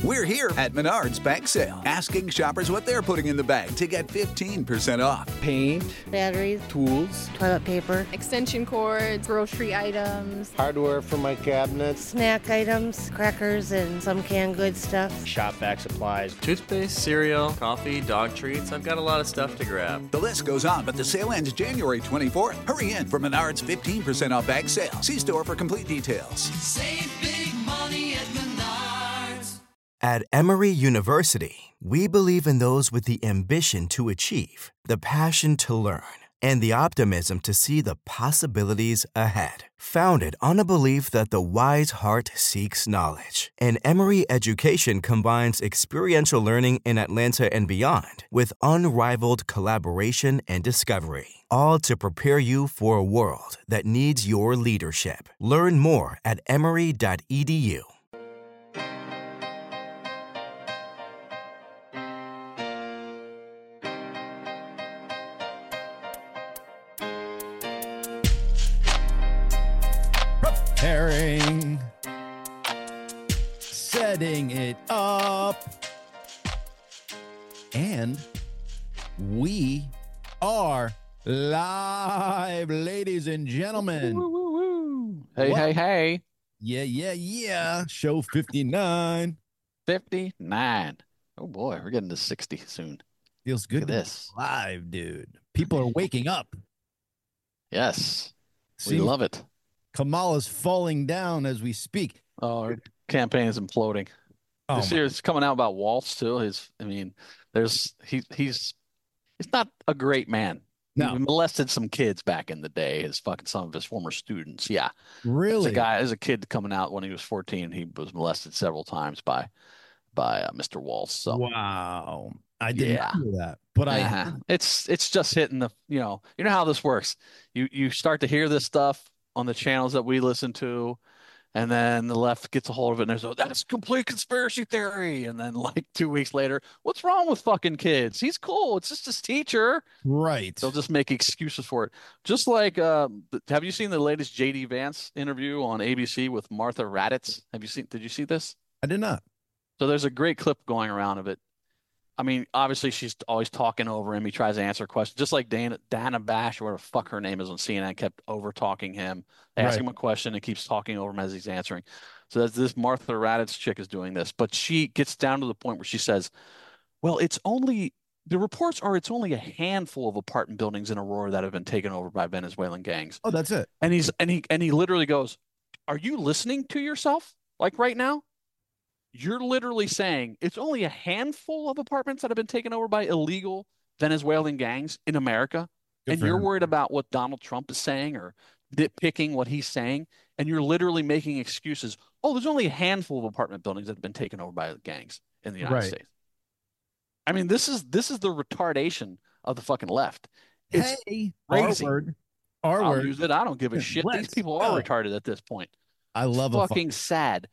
We're here at Menards Bag Sale, asking shoppers what they're putting in the bag to get 15% off. Paint, batteries, tools, toilet paper, extension cords, grocery items, hardware for my cabinets, snack items, crackers, and some canned goods stuff. Shop vac supplies, toothpaste, cereal, coffee, dog treats. I've got a lot of stuff to grab. The list goes on, but the sale ends January 24th. Hurry in for Menards 15% off bag sale. See store for complete details. Save big money at Menards. At Emory University, we believe in those with the ambition to achieve, the passion to learn, and the optimism to see the possibilities ahead. Founded on a belief that the wise heart seeks knowledge, and Emory education combines experiential learning in Atlanta and beyond with unrivaled collaboration and discovery, all to prepare you for a world that needs your leadership. Learn more at emory.edu. Preparing, setting it up, and we are live, ladies and gentlemen. Hey. Yeah. Show 59. 59. Oh boy, we're getting to 60 soon. Feels good to be live, dude. People are waking up. Yes, we love it. Kamala's falling down as we speak. Oh, our campaign is imploding. This year it's coming out about Waltz too. He's not a great man. No. He molested some kids back in the day. Some of his former students. Yeah, really. As a kid coming out when he was 14, he was molested several times by Mr. Waltz. So wow, I didn't know that, but it's just hitting the you know how this works. You start to hear this stuff on the channels that we listen to, and then the left gets a hold of it and there's that's complete conspiracy theory. And then like 2 weeks later, what's wrong with fucking kids? He's cool. It's just his teacher. Right. They'll just make excuses for it. Just like, have you seen the latest JD Vance interview on ABC with Martha Raddatz? Did you see this? I did not. So there's a great clip going around of it. I mean, obviously she's always talking over him. He tries to answer questions, just like Dana Bash, or whatever the fuck her name is on CNN, kept over talking him. They ask him a question and keeps talking over him as he's answering. So this Martha Raddatz chick is doing this, but she gets down to the point where she says, well, the reports are it's only a handful of apartment buildings in Aurora that have been taken over by Venezuelan gangs. Oh, that's it. And he literally goes, are you listening to yourself? Like right now? You're literally saying it's only a handful of apartments that have been taken over by illegal Venezuelan gangs in America. And you're worried about what Donald Trump is saying or nitpicking what he's saying. And you're literally making excuses. Oh, there's only a handful of apartment buildings that have been taken over by gangs in the United States. I mean, this is the retardation of the fucking left. It's crazy. I'll use it. I don't give a shit. These people are retarded at this point. I love it's fucking sad.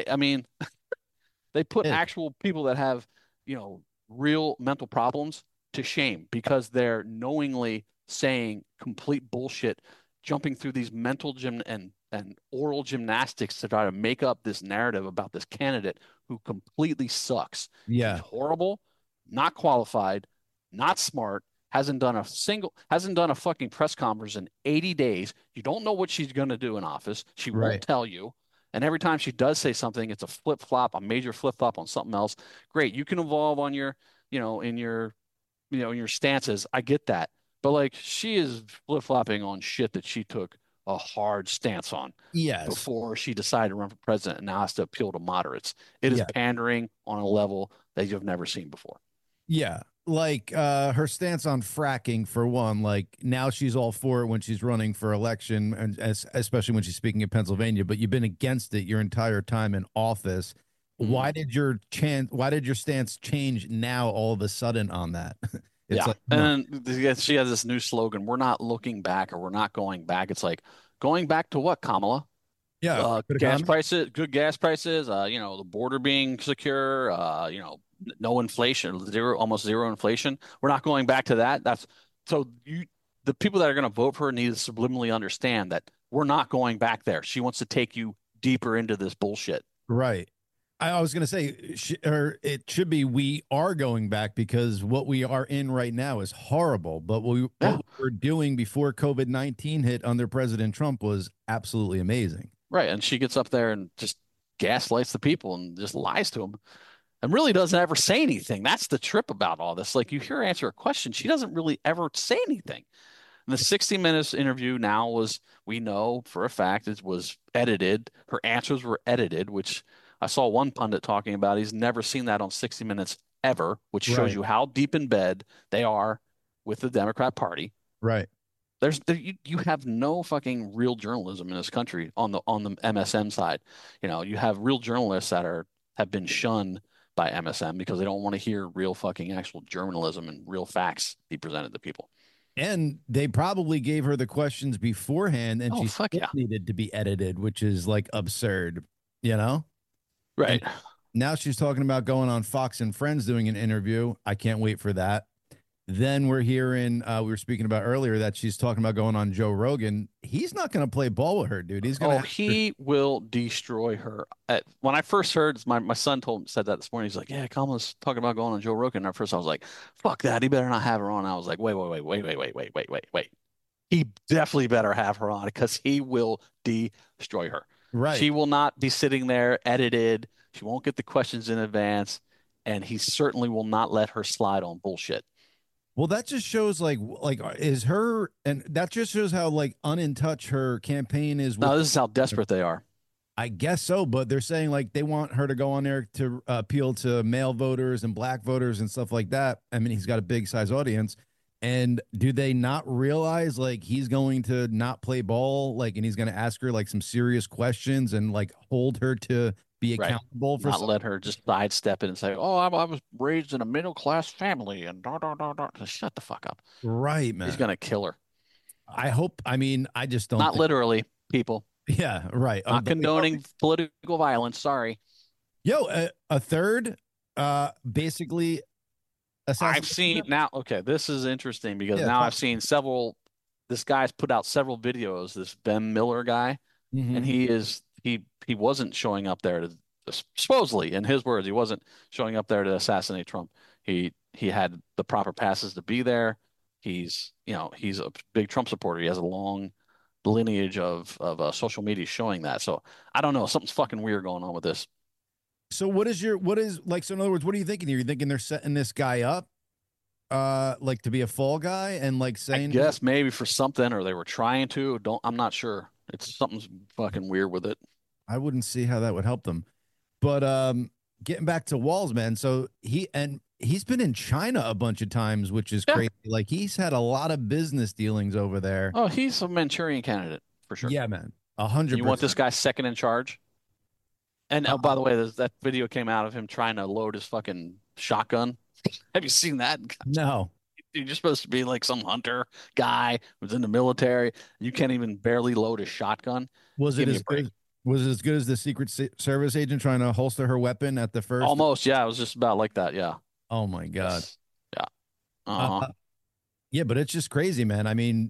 They put actual people that have, real mental problems to shame because they're knowingly saying complete bullshit, jumping through these mental and oral gymnastics to try to make up this narrative about this candidate who completely sucks. Yeah. He's horrible, not qualified, not smart, hasn't done a fucking press conference in 80 days. You don't know what she's going to do in office. She won't tell you. And every time she does say something, it's a major flip-flop on something else. Great. You can evolve on your, in your stances. I get that. But like she is flip-flopping on shit that she took a hard stance on before she decided to run for president and now has to appeal to moderates. It is pandering on a level that you've never seen before. Yeah. Like her stance on fracking, for one, like now she's all for it when she's running for election, and especially when she's speaking in Pennsylvania, but you've been against it your entire time in office. Why did your stance change now all of a sudden on that? And she has this new slogan, we're not looking back or we're not going back. It's like, going back to what, Kamala? Yeah. Good gas prices, the border being secure, no inflation, almost zero inflation. We're not going back to that. The people that are going to vote for her need to subliminally understand that we're not going back there. She wants to take you deeper into this bullshit. Right. I was going to say, or it should be, we are going back because what we are in right now is horrible. But what we were doing before COVID-19 hit under President Trump was absolutely amazing. Right. And she gets up there and just gaslights the people and just lies to them and really doesn't ever say anything. That's the trip about all this. Like, you hear her answer a question, she doesn't really ever say anything. And the 60 Minutes interview now was, we know for a fact, it was edited. Her answers were edited, which I saw one pundit talking about. He's never seen that on 60 Minutes ever, which shows you how deep in bed they are with the Democrat Party. Right. You have no fucking real journalism in this country on the MSM side. You know, you have real journalists that have been shunned by MSM because they don't want to hear real fucking actual journalism and real facts be presented to people. And they probably gave her the questions beforehand, and she needed to be edited, which is like absurd, you know? Right. And now she's talking about going on Fox and Friends doing an interview. I can't wait for that. Then we're hearing, we were speaking about earlier that she's talking about going on Joe Rogan. He's not going to play ball with her, dude. He's going to. He will destroy her. When I first heard, my son said that this morning. He's like, yeah, Kamala's talking about going on Joe Rogan. And at first I was like, fuck that. He better not have her on. I was like, wait. He definitely better have her on because he will destroy her. Right. She will not be sitting there edited. She won't get the questions in advance. And he certainly will not let her slide on bullshit. Well, that just shows like is her, and that just shows how like unin-touch her campaign is. No, this is how desperate they are. I guess so, but they're saying like they want her to go on there to appeal to male voters and black voters and stuff like that. I mean, he's got a big size audience. And do they not realize like he's going to not play ball, like, and he's going to ask her like some serious questions and like hold her to be accountable for not let her just sidestep it and say, "Oh, I was raised in a middle class family," and Just shut the fuck up. Right, man. He's gonna kill her. I hope. I mean, I just don't. Not literally, people. Yeah, right. Not condoning political violence. Sorry. Yo, a third, basically. I've seen now. Okay, this is interesting because now I've seen several. This guy's put out several videos. This Ben Miller guy, and he wasn't showing up there to supposedly, in his words, he wasn't showing up there to assassinate Trump. He had the proper passes to be there. He's a big Trump supporter. He has a long lineage of social media showing that. So I don't know. Something's fucking weird going on with this. So so in other words, what are you thinking here? You thinking they're setting this guy up, like to be a fall guy and like saying, I guess maybe for something, or they were trying to, I'm not sure. Something's fucking weird with it. I wouldn't see how that would help them. But getting back to Walz, man. So he's been in China a bunch of times, which is crazy. Like he's had a lot of business dealings over there. Oh, he's a Manchurian candidate for sure. Yeah, man. 100%. You want this guy second in charge? And by the way, that video came out of him trying to load his fucking shotgun. Have you seen that? No. You're supposed to be like some hunter guy who's in the military. You can't even barely load a shotgun. Was it as good as the Secret Service agent trying to holster her weapon at the first? Almost, yeah. It was just about like that, yeah. Oh my God. Yes. Yeah. Yeah, but it's just crazy, man. I mean,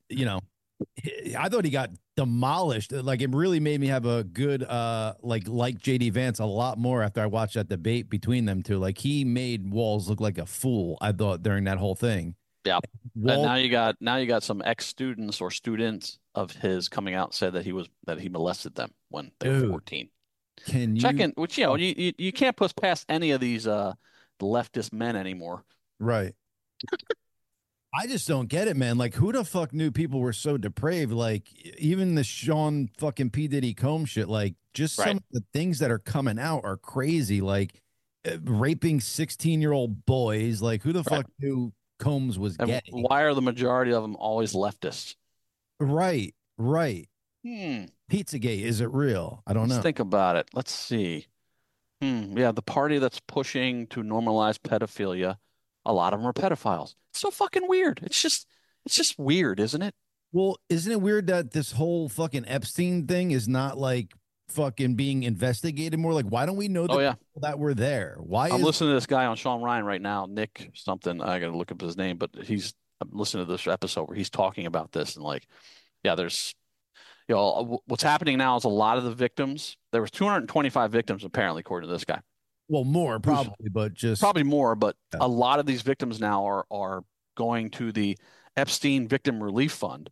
I thought he got demolished. Like it really made me have a good like JD Vance a lot more after I watched that debate between them two. Like he made Walz look like a fool, I thought, during that whole thing. Yeah. And now you got some ex-students or students of his coming out and said that he molested them when they were 14. Can you check in, which you can't push past any of these leftist men anymore. Right. I just don't get it, man. Like, who the fuck knew people were so depraved? Like, even the Sean fucking P. Diddy Combs shit, like, just some of the things that are coming out are crazy. Like, raping 16-year-old boys. Like, who the fuck knew Combs was gay? Why are the majority of them always leftists? Right. Pizzagate, is it real? I don't know. Let's think about it. Let's see. Yeah, the party that's pushing to normalize pedophilia, a lot of them are pedophiles. It's so fucking weird. It's just weird, isn't it? Well, isn't it weird that this whole fucking Epstein thing is not like fucking being investigated more? Like, why don't we know the people that were there? I'm listening to this guy on Sean Ryan right now, Nick something. I got to look up his name, but I'm listening to this episode where he's talking about this and like, yeah, there's, what's happening now is a lot of the victims. There was 225 victims apparently, according to this guy. Well, more probably, but just probably more. But yeah. a lot of these victims now are going to the Epstein Victim Relief Fund,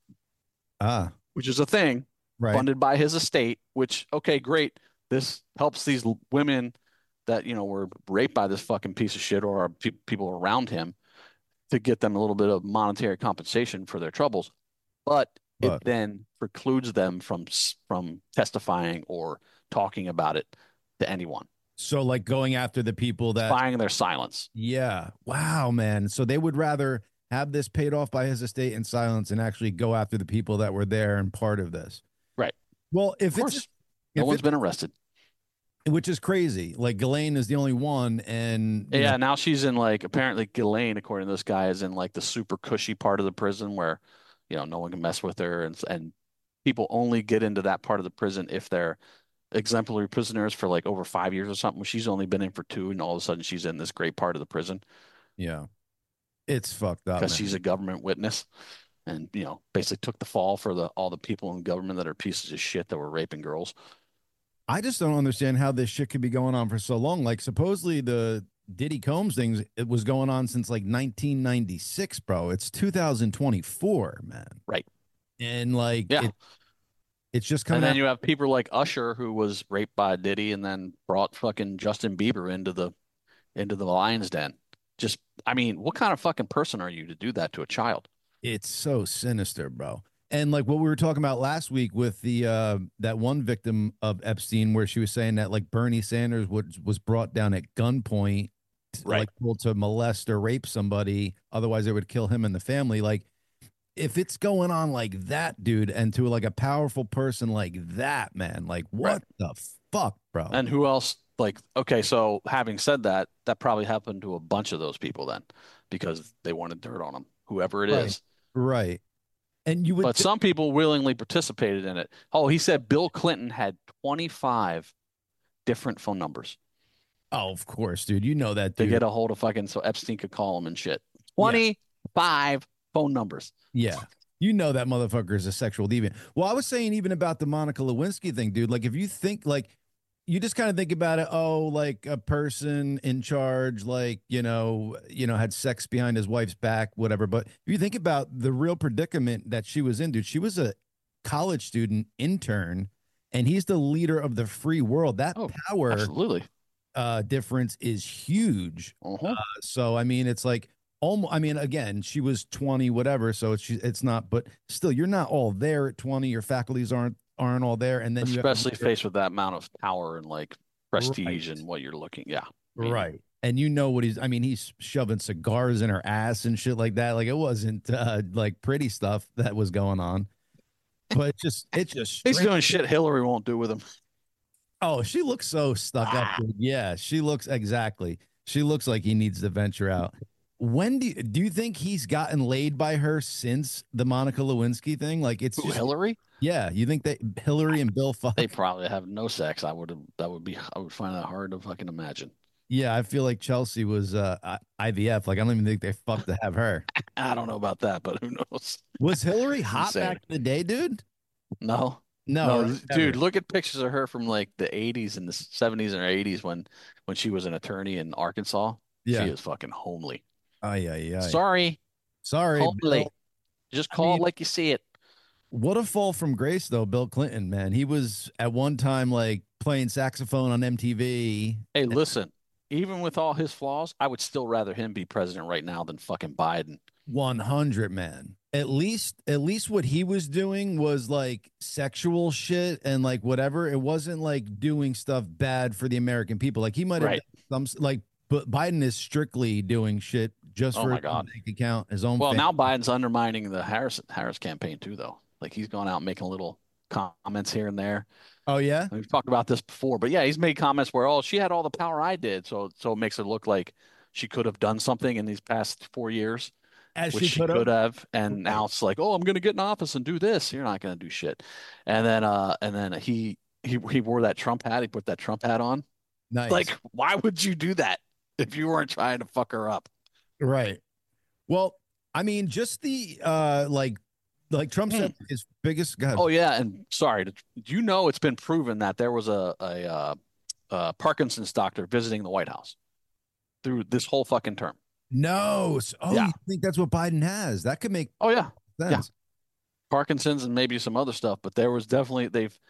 which is a thing funded by his estate. Which, okay, great. This helps these women that were raped by this fucking piece of shit or people around him to get them a little bit of monetary compensation for their troubles, but it then precludes them from testifying or talking about it to anyone. So, like going after the people that buying their silence. Yeah. Wow, man. So they would rather have this paid off by his estate in silence and actually go after the people that were there and part of this. Right. Well, of course, no one's been arrested. Which is crazy. Like Ghislaine is the only one, and now she's in apparently Ghislaine, according to this guy, is in the super cushy part of the prison where no one can mess with her, and people only get into that part of the prison if they're exemplary prisoners for over 5 years or something. She's only been in for 2, and all of a sudden she's in this great part of the prison. Yeah, it's fucked up because she's a government witness, and basically took the fall for all the people in government that are pieces of shit that were raping girls. I just don't understand how this shit could be going on for so long. Like, supposedly the Diddy Combs things, it was going on since 1996, bro. It's 2024, man. Right. And it's just coming. And then you have people like Usher, who was raped by Diddy and then brought fucking Justin Bieber into the lion's den. Just, I mean, what kind of fucking person are you to do that to a child? It's so sinister, bro. And like what we were talking about last week with the that one victim of Epstein, where she was saying that Bernie Sanders was brought down at gunpoint, told to molest or rape somebody, otherwise they would kill him and the family. Like, if it's going on like that, dude, and to a powerful person like that, man, what the fuck, bro? And who else? Okay, so having said that, that probably happened to a bunch of those people then, because they wanted dirt on them, whoever it is. Right. And you would, but some people willingly participated in it. Oh, he said Bill Clinton had 25 different phone numbers. Oh, of course, dude. You know that, dude. To get a hold of so Epstein could call him and shit. 25 phone numbers. Yeah. You know that motherfucker is a sexual deviant. Well, I was saying even about the Monica Lewinsky thing, dude. If you think you just kind of think about it, a person in charge, had sex behind his wife's back, whatever. But if you think about the real predicament that she was in, dude, she was a college student intern, and he's the leader of the free world. That power absolutely difference is huge. So, I mean, it's almost, I mean, again, she was 20, whatever. So it's not, but still, you're not all there at 20. Your faculties aren't all there, and then especially faced with that amount of power and prestige and what you're looking. Right. And what he's shoving cigars in her ass and shit like that. It wasn't pretty stuff that was going on, but it just he's doing shit Hillary won't do with him. Oh, she looks so stuck up, dude. Yeah, she looks like he needs to venture out. When do you think he's gotten laid by her since the Monica Lewinsky thing? It's just Hillary. Yeah, you think that Hillary and Bill fuck? They probably have no sex. I would find that hard to fucking imagine. Yeah, I feel like Chelsea was IVF. I don't even think they fucked to have her. I don't know about that, but who knows? Was Hillary hot back in the day, dude? No, dude. Look at pictures of her from the 80s and the 70s and 80s when she was an attorney in Arkansas. Yeah, she was fucking homely. Yeah. Sorry, homely. Bill. Just call it like you see it. What a fall from grace, though, Bill Clinton, man. He was at one time playing saxophone on MTV. Hey, listen, even with all his flaws, I would still rather him be president right now than fucking Biden. 100, man. At least what he was doing was sexual shit and whatever. It wasn't doing stuff bad for the American people. He might have done some but Biden is strictly doing shit just for his bank account, his own. Well, family. now Biden's undermining the Harris campaign too, though. He's gone out making little comments here and there. Oh yeah, we've talked about this before, but yeah, he's made comments where she had all the power I did, so it makes it look like she could have done something in these past 4 years, which she could have, and now it's I'm going to get in office and do this. You're not going to do shit. And then he wore that Trump hat. He put that Trump hat on. Nice. Why would you do that if you weren't trying to fuck her up? Right. Well, I mean, just the Like Trump said, his biggest. God. Oh yeah, and sorry, you know it's been proven that there was a Parkinson's doctor visiting the White House through this whole fucking term. No. Yeah. You think that's what Biden has? That could make Oh yeah, sense. yeah. Parkinson's and maybe some other stuff, but there was definitely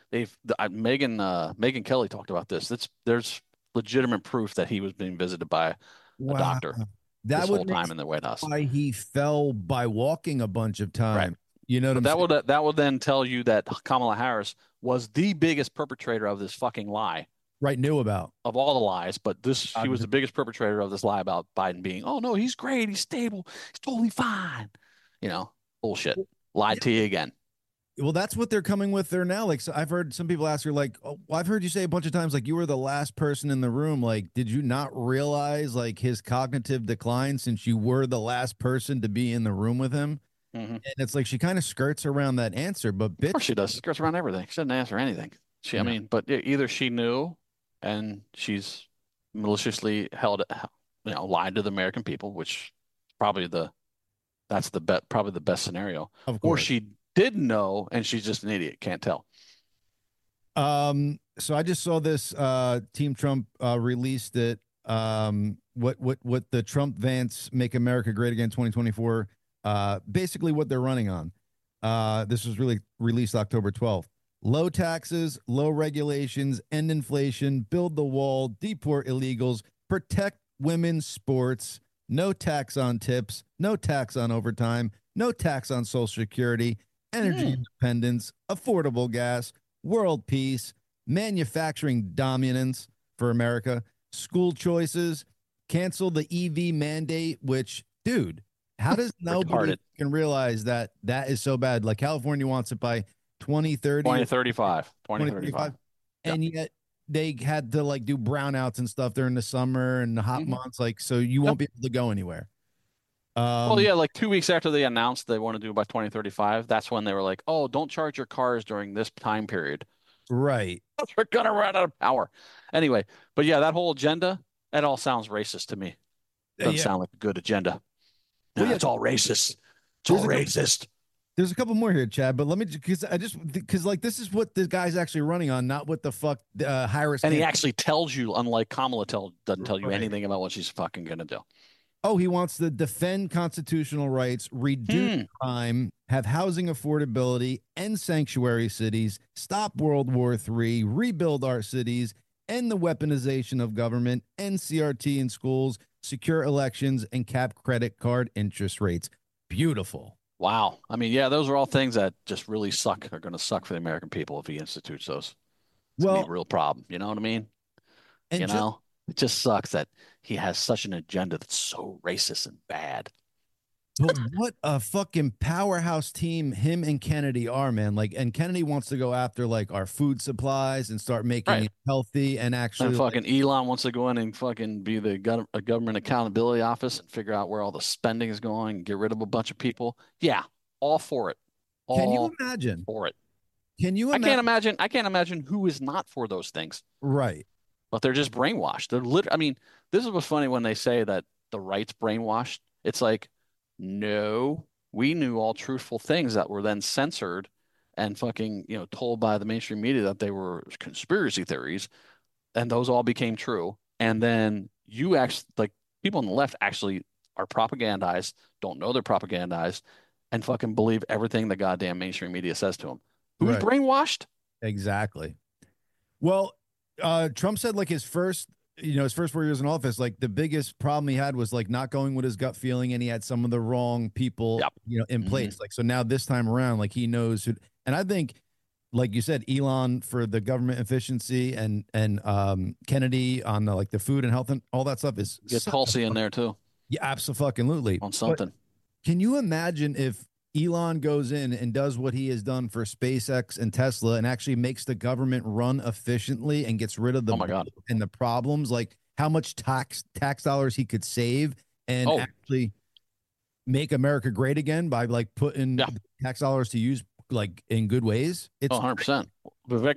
Megan Kelly talked about this. There's legitimate proof that he was being visited by a doctor this whole time in the White House. Why he fell by walking a bunch of times. Right. You know what I'm saying? That will then tell you that Kamala Harris was the biggest perpetrator of this fucking lie. Right, knew about of all the lies, but she was the biggest perpetrator of this lie about Biden being, oh no, he's great, he's stable, he's totally fine. You know, bullshit. Lied to you again. Well, that's what they're coming with there now. Like, so I've heard some people ask her, like, oh, well, I've heard you say a bunch of times, like, you were the last person in the room. Like, did you not realize, like, his cognitive decline since you were the last person to be in the room with him? Mm-hmm. And it's like she kind of skirts around that answer, but bitch, of course she does. Skirts around everything. She doesn't answer anything. I mean, but either she knew and she's maliciously lied to the American people, which probably that's probably the best scenario. Of course. Or she did know and she's just an idiot, can't tell. So I just saw this Team Trump released it. What the Trump Vance Make America Great Again 2024, basically what they're running on. This was really released October 12th. Low taxes, low regulations, end inflation, build the wall, deport illegals, protect women's sports, no tax on tips, no tax on overtime, no tax on Social Security, energy independence, affordable gas, world peace, manufacturing dominance for America, school choices, cancel the EV mandate, which, dude, how does nobody can realize that is so bad? Like California wants it by 2030, 2035. And yet they had to like do brownouts and stuff during the summer and the hot months. Like, so you won't be able to go anywhere. Well, yeah, like 2 weeks after they announced they want to do it by 2035, that's when they were like, oh, don't charge your cars during this time period. Right. We're going to run out of power. Anyway, but yeah, that whole agenda, that all sounds racist to me. Doesn't sound like a good agenda. No, it's all racist. It's all racist. There's a couple more here, Chad, but let me because like this is what the guy's actually running on, not what the fuck Harris. And he actually tells you, unlike Kamala doesn't tell you anything about what she's fucking gonna do. Oh, he wants to defend constitutional rights, reduce crime, have housing affordability, end sanctuary cities, stop World War III, rebuild our cities, end the weaponization of government, end CRT in schools, secure elections, and cap credit card interest rates. Beautiful. Wow. I mean, yeah, those are all things that just really suck. Are going to suck for the American people if he institutes those. It's going to be a real problem. You know what I mean? And it just sucks that he has such an agenda that's so racist and bad. But what a fucking powerhouse team him and Kennedy are, man. Like, and Kennedy wants to go after like our food supplies and start making it healthy and actually. And fucking Elon wants to go in and fucking be the government accountability office and figure out where all the spending is going and get rid of a bunch of people. Yeah, all for it. Can you imagine? For it. Can you imagine? I can't imagine who is not for those things. Right. But they're just brainwashed. I mean, this is what's funny when they say that the right's brainwashed. It's like, no, we knew all truthful things that were then censored and fucking, told by the mainstream media that they were conspiracy theories, and those all became true. And then you actually, like, people on the left actually are propagandized, don't know they're propagandized, and fucking believe everything the goddamn mainstream media says to them. Who's brainwashed? Exactly. Well, Trump said like his first 4 years in office, like the biggest problem he had was like not going with his gut feeling, and he had some of the wrong people, in place. Like, so now this time around, like he knows who, and I think, like you said, Elon for the government efficiency and Kennedy on the, like the food and health and all that stuff is get Tulsi in there too. Yeah, absolutely. On something. But can you imagine if Elon goes in and does what he has done for SpaceX and Tesla and actually makes the government run efficiently and gets rid of the and the problems, like how much tax dollars he could save and actually make America great again by like putting tax dollars to use like in good ways? It's 100%. Vivek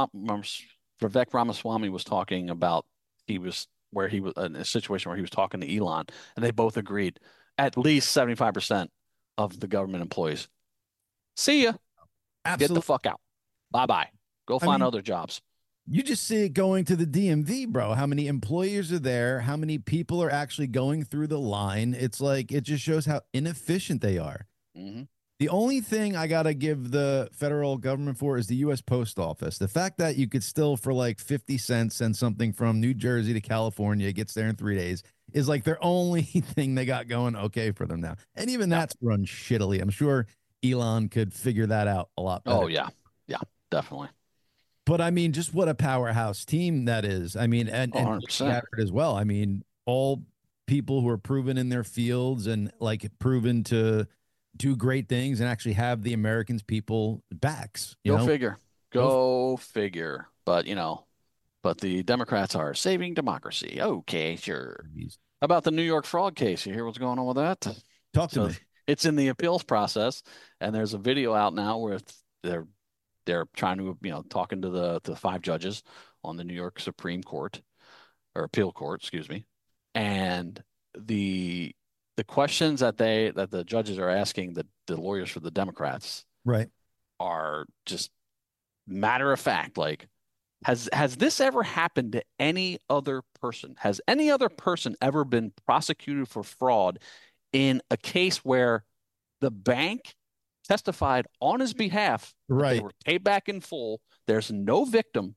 Ramaswamy was talking about he was in a situation where he was talking to Elon, and they both agreed at least 75% of the government employees See ya. Absolutely. Get the fuck out. Bye-bye. Go find mean, other jobs. You just see it going to the DMV, bro. How many employers are there? How many people are actually going through the line? It's like, it just shows how inefficient they are. Mm-hmm. The only thing I got to give the federal government for is the U.S. Post Office. The fact that you could still, for like 50 cents, send something from New Jersey to California, it gets there in 3 days, is like their only thing they got going okay for them now. And even that's run shittily. I'm sure Elon could figure that out a lot better. Oh, yeah. Yeah, definitely. But I mean, just what a powerhouse team that is. I mean, and 100%. as well. I mean, all people who are proven in their fields and like proven to do great things and actually have the Americans' people backs. Go figure. Go figure. But, but the Democrats are saving democracy. Okay, sure. How about the New York fraud case? You hear what's going on with that? Talk to me. It's in the appeals process, and there's a video out now where they're trying to, talking to the 5 judges on the New York Supreme Court or appeal court, excuse me. And the questions that the judges are asking the lawyers for the Democrats right are just matter of fact. Like, has this ever happened to any other person? Has any other person ever been prosecuted for fraud in a case where the bank testified on his behalf that they were paid back in full? There's no victim.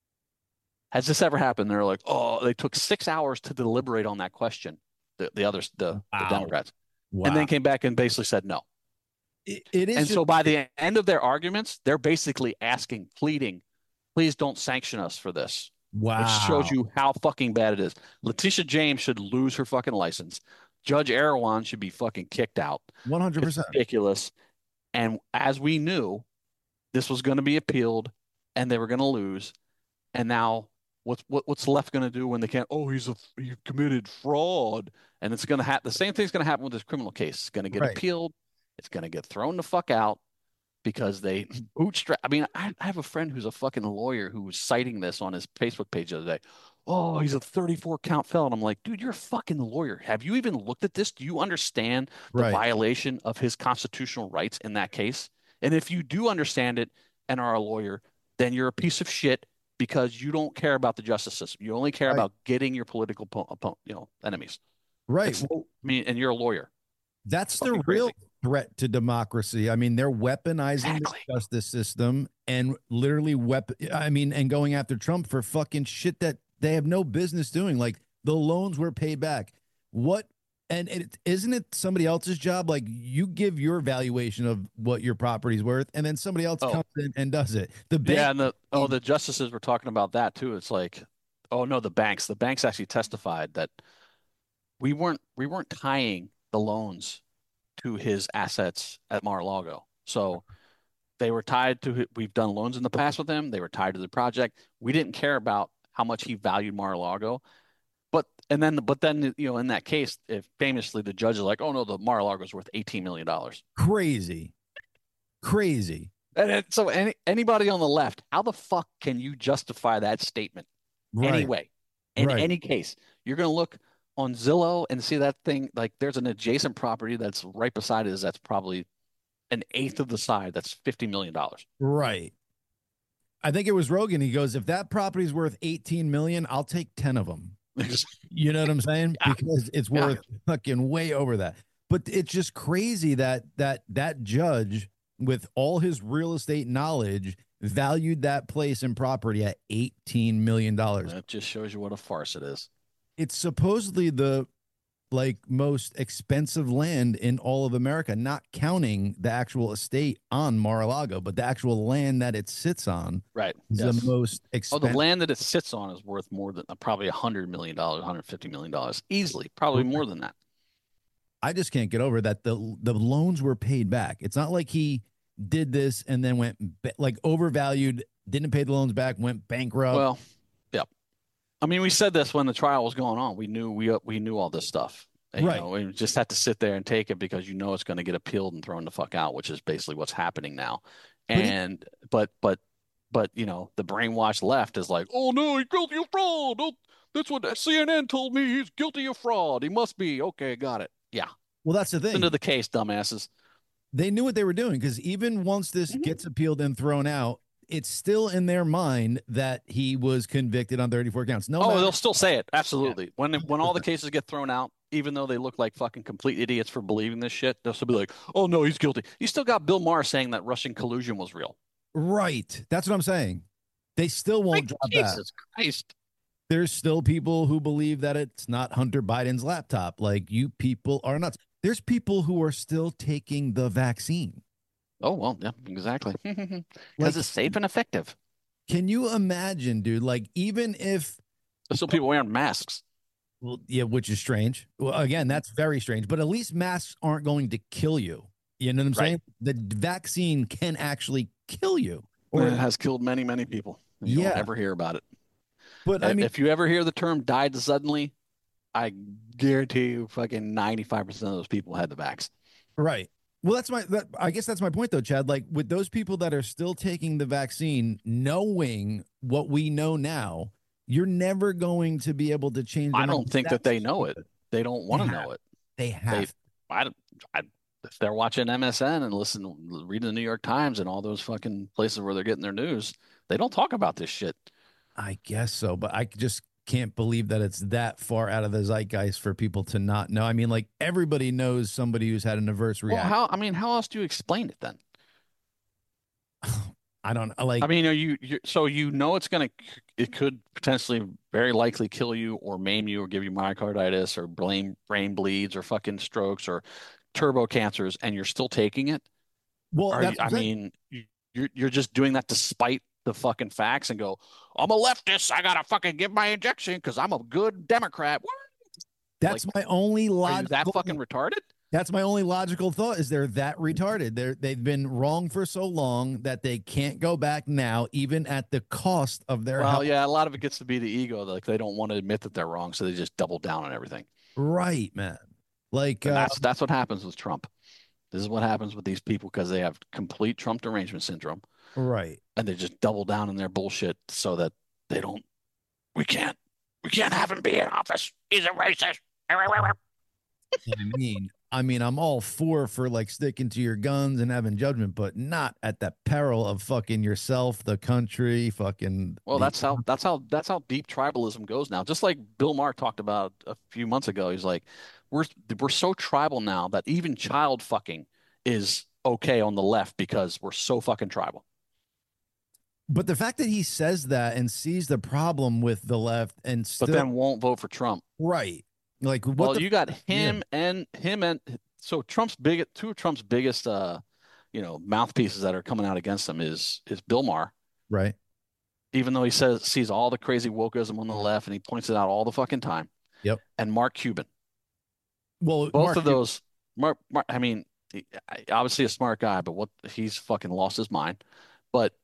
Has this ever happened? They're like, oh, they took 6 hours to deliberate on that question. The Democrats, and then came back and basically said no. It is, and so by the end of their arguments, they're basically pleading, please don't sanction us for this. Wow, which shows you how fucking bad it is. Letitia James should lose her fucking license. Judge Erdogan should be fucking kicked out. 100%. Ridiculous. And as we knew, this was going to be appealed, and they were going to lose. And now, what's left going to do when they can't? Oh, he committed fraud, and it's going to happen. The same thing's going to happen with this criminal case. It's going to get appealed. It's going to get thrown the fuck out because they bootstrap. I mean, I have a friend who's a fucking lawyer who was citing this on his Facebook page the other day. Oh, he's a 34 count felon. I'm like, dude, you're a fucking lawyer. Have you even looked at this? Do you understand the violation of his constitutional rights in that case? And if you do understand it and are a lawyer, then you're a piece of shit because you don't care about the justice system. You only care about getting your political enemies. Right. Well, I mean, and you're a lawyer. That's the real threat to democracy. I mean, they're weaponizing the justice system and literally and going after Trump for fucking shit that they have no business doing. Like, the loans were paid back. Isn't it somebody else's job? Like, you give your valuation of what your property's worth, and then somebody else comes in and does it. The justices were talking about that too. It's like, oh no, the banks actually testified that we weren't tying the loans to his assets at Mar-a-Lago. So they were tied to, we've done loans in the past with him. They were tied to the project. We didn't care about how much he valued Mar-a-Lago. But then, in that case, if famously the judge is like, oh no, the Mar-a-Lago is worth $18 million. Crazy. And so anybody on the left, how the fuck can you justify that statement anyway? In any case, you're going to look on Zillow and see that thing, like there's an adjacent property that's right beside it. That's probably an eighth of the size. That's $50 million. Right. I think it was Rogan. He goes, if that property is worth 18 million, I'll take 10 of them. You know what I'm saying? Yeah. Because it's worth fucking way over that. But it's just crazy that judge, with all his real estate knowledge, valued that place and property at $18 million. That just shows you what a farce it is. It's supposedly the most expensive land in all of America, not counting the actual estate on Mar-a-Lago, but the actual land that it sits on. Right. Is the most expensive. The land that it sits on is worth more than probably $100 million, $150 million easily, probably more than that. I just can't get over that. The loans were paid back. It's not like he did this and then went overvalued, didn't pay the loans back, went bankrupt. Well, yeah. I mean, we said this when the trial was going on. We knew all this stuff. And, we just had to sit there and take it because it's going to get appealed and thrown the fuck out, which is basically what's happening now. And but the brainwashed left is like, oh no, he's guilty of fraud. Oh, that's what CNN told me. He's guilty of fraud. He must be. Okay, got it. Yeah. Well, that's the thing. Into the case, dumbasses. They knew what they were doing because even once this gets appealed and thrown out, it's still in their mind that he was convicted on 34 counts. They'll still say it. Absolutely. When all the cases get thrown out, even though they look like fucking complete idiots for believing this shit, they'll still be like, oh, no, he's guilty. You still got Bill Maher saying that Russian collusion was real. Right. That's what I'm saying. They still won't drop that. Jesus Christ. There's still people who believe that it's not Hunter Biden's laptop. Like, you people are nuts. There's people who are still taking the vaccine. Oh, well, yeah, exactly. Because it's safe and effective. Can you imagine, dude? Like, even if there's still people wearing masks. Well, yeah, which is strange. Well, again, that's very strange. But at least masks aren't going to kill you. You know what I'm saying? The vaccine can actually kill you. Or it has killed many, many people. You don't ever hear about it. But I mean, if you ever hear the term "died suddenly," I guarantee you, fucking 95% of those people had the vax. Right. Well, I guess that's my point, though, Chad. Like, with those people that are still taking the vaccine, knowing what we know now, you're never going to be able to change. I don't think that they know it. They don't want to know it. They have. If they're watching MSN and reading the New York Times and all those fucking places where they're getting their news, they don't talk about this shit. I guess so, but I just can't believe that it's that far out of the zeitgeist for people to not know. I mean, like, everybody knows somebody who's had an adverse reaction. Well, how else do you explain it then? I don't like. I mean, it could potentially very likely kill you or maim you or give you myocarditis or brain bleeds or fucking strokes or turbo cancers, and you're still taking it. Well, you're just doing that despite the fucking facts and go, I'm a leftist. I gotta fucking give my injection because I'm a good Democrat. That's my only logical. That fucking retarded? That's my only logical thought. Is they're that retarded? They've been wrong for so long that they can't go back now, even at the cost of their health. Yeah, a lot of it gets to be the ego. Like, they don't want to admit that they're wrong, so they just double down on everything. Right, man. Like, that's what happens with Trump. This is what happens with these people because they have complete Trump derangement syndrome. Right. And they just double down in their bullshit so that they don't. We can't have him be in office. He's a racist. I mean, I'm all for like sticking to your guns and having judgment, but not at the peril of fucking yourself, the country, fucking. Well, that's how deep tribalism goes now. Just like Bill Maher talked about a few months ago. He's like, we're so tribal now that even child fucking is okay on the left because we're so fucking tribal. But the fact that he says that and sees the problem with the left and still, but then won't vote for Trump, right? Like, you got him and so two of Trump's biggest mouthpieces that are coming out against him is Bill Maher, right? Even though he sees all the crazy wokeism on the left and he points it out all the fucking time. Yep. And Mark Cuban. Well, both of those. Mark, I mean, obviously a smart guy, but he's fucking lost his mind. But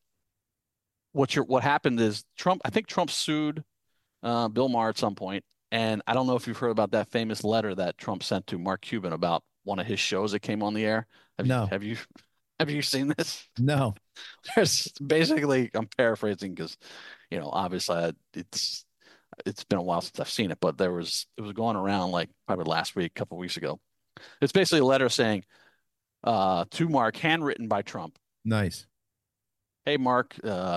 what happened is I think Trump sued Bill Maher at some point. And I don't know if you've heard about that famous letter that Trump sent to Mark Cuban about one of his shows that came on the air. Have you seen this? No. There's basically, I'm paraphrasing because, obviously it's been a while since I've seen it, but it was going around like probably last week, a couple of weeks ago. It's basically a letter saying to Mark, handwritten by Trump. Nice. Hey, Mark,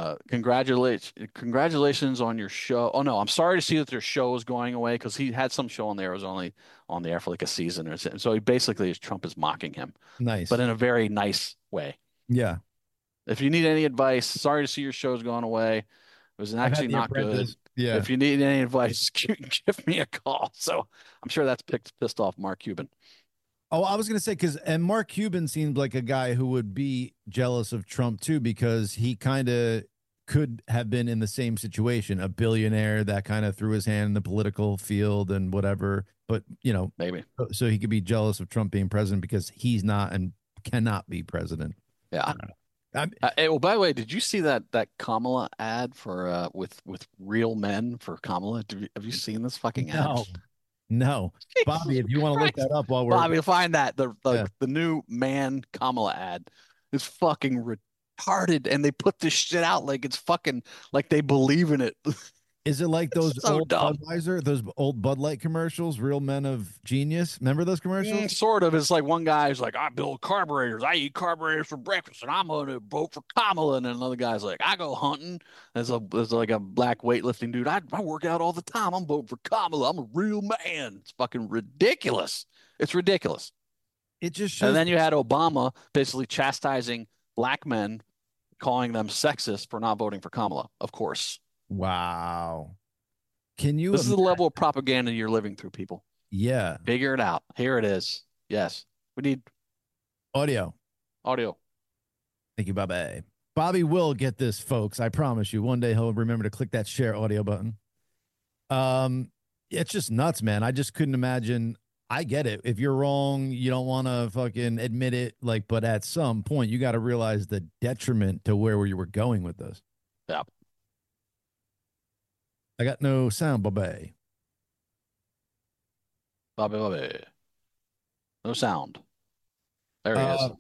congratulations on your show. Oh, no, I'm sorry to see that their show is going away because he had some show on there. It was only on the air for like a season or something. So Trump is mocking him. Nice. But in a very nice way. Yeah. If you need any advice, sorry to see your show's gone away. It was actually not good. Yeah. If you need any advice, give me a call. So I'm sure that's pissed off Mark Cuban. Oh, I was going to say, and Mark Cuban seemed like a guy who would be jealous of Trump, too, because he kind of could have been in the same situation, a billionaire that kind of threw his hand in the political field and whatever. But, maybe. So he could be jealous of Trump being president because he's not and cannot be president. Yeah. Well, by the way, did you see that Kamala ad for with Real Men for Kamala? Have you seen this fucking ad? No, Bobby, if you want to look that up while we're Bobby, find that the new man Kamala ad is fucking retarded, and they put this shit out like it's fucking like they believe in it. Is it like those so old dumb. Budweiser, those old Bud Light commercials, Real Men of Genius? Remember those commercials? Sort of. It's like one guy's like, I build carburetors. I eat carburetors for breakfast, and I'm going to vote for Kamala. And then another guy's like, I go hunting. There's like a black weightlifting dude. I work out all the time. I'm voting for Kamala. I'm a real man. It's fucking ridiculous. It's ridiculous. It just shows. And then you had Obama basically chastising black men, calling them sexist for not voting for Kamala, of course. Wow. Can you? This is the level of propaganda you're living through, people. Yeah. Figure it out. Here it is. Yes. We need Audio. Thank you, Bobby. Bobby will get this, folks. I promise you. One day he'll remember to click that share audio button. It's just nuts, man. I just couldn't imagine. I get it. If you're wrong, you don't want to fucking admit it. Like, but at some point, you got to realize the detriment to where you were going with this. Yeah. I got no sound, Bobby. Bobby. No sound. There he is.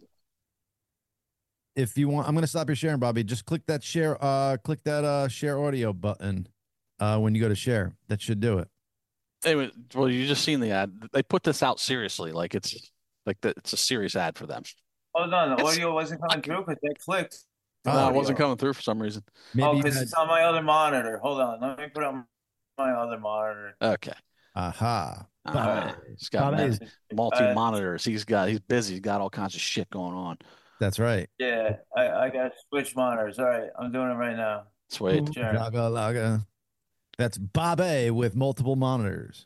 If you want, I'm going to stop your sharing, Bobby. Just click that share share audio button when you go to share. That should do it. Anyway, well, you just seen the ad. They put this out seriously, like it's a serious ad for them. Hold on, the audio wasn't coming through because they clicked. No, it wasn't coming through for some reason. Maybe because it's on my other monitor. Hold on, let me put it on my other monitor. Okay. Aha. He's got multi-monitors. He's busy. He's got all kinds of shit going on. That's right. Yeah, I got switch monitors. All right, I'm doing it right now. Sweet. Sure. Laga. That's Bobby with multiple monitors.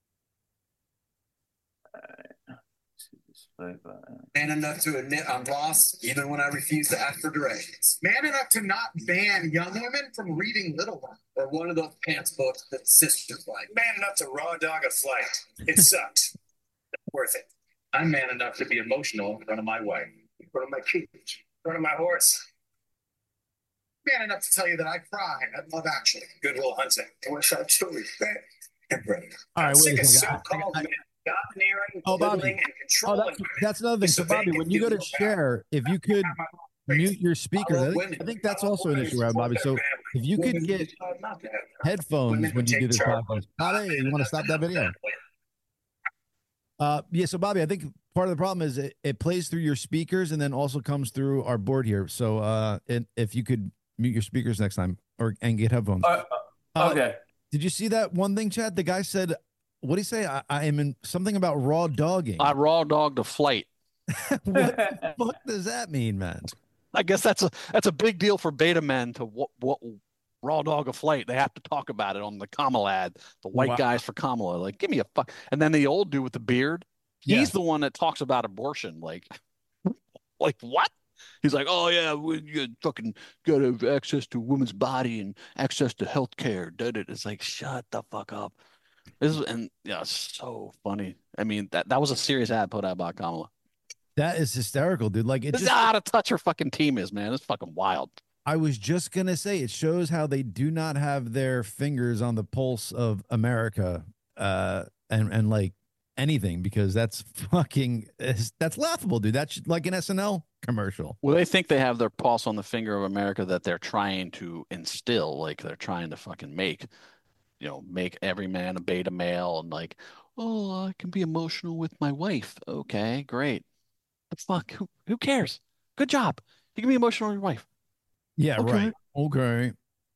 Man enough to admit I'm lost, even when I refuse to ask for directions. Man enough to not ban young women from reading Little One or one of those pants books that sisters like. Man enough to raw dog a flight. It sucked. Worth it. I'm man enough to be emotional in front of my wife, in front of my kids, in front of my horse. Man enough to tell you that I cry at Love Actually, Good Will Hunting. I wish I truly respect and brave. All right, I'm sick wait a of second. so-called men domineering, Bobby. belittling, and controlling. That's another thing. So, Bobby, when you go to share, if you could mute your speakers, I think that's also an issue, right, Bobby? So, if you could get headphones when you do this podcast, Bobby, you want to stop that video? Yeah. So, Bobby, I think part of the problem is it plays through your speakers and then also comes through our board here. So, if you could mute your speakers next time and get headphones. Okay. Did you see that one thing, Chad? The guy said, what did he say? I am in something about raw dogging. I raw dogged a flight. What the fuck does that mean, man? I guess that's a big deal for beta men to what raw dog a flight. They have to talk about it on the Kamala ad. The white guys for Kamala. Like, give me a fuck. And then the old dude with the beard, he's the one that talks about abortion. Like what? He's like, oh yeah, you fucking got access to a woman's body and access to health care. It's like, shut the fuck up. It's so funny. I mean, that was a serious ad put out by Kamala. That is hysterical, dude. Like, it's out of touch her fucking team is, man. It's fucking wild. I was just gonna say, it shows how they do not have their fingers on the pulse of America, and like anything, because that's laughable, dude. That's like an SNL commercial. Well, they think they have their pulse on the finger of America that they're trying to instill, like they're trying to fucking make every man a beta male and like, oh, I can be emotional with my wife. Okay, great. The fuck? Who cares? Good job. You can be emotional with your wife. Yeah, okay. Right. Okay.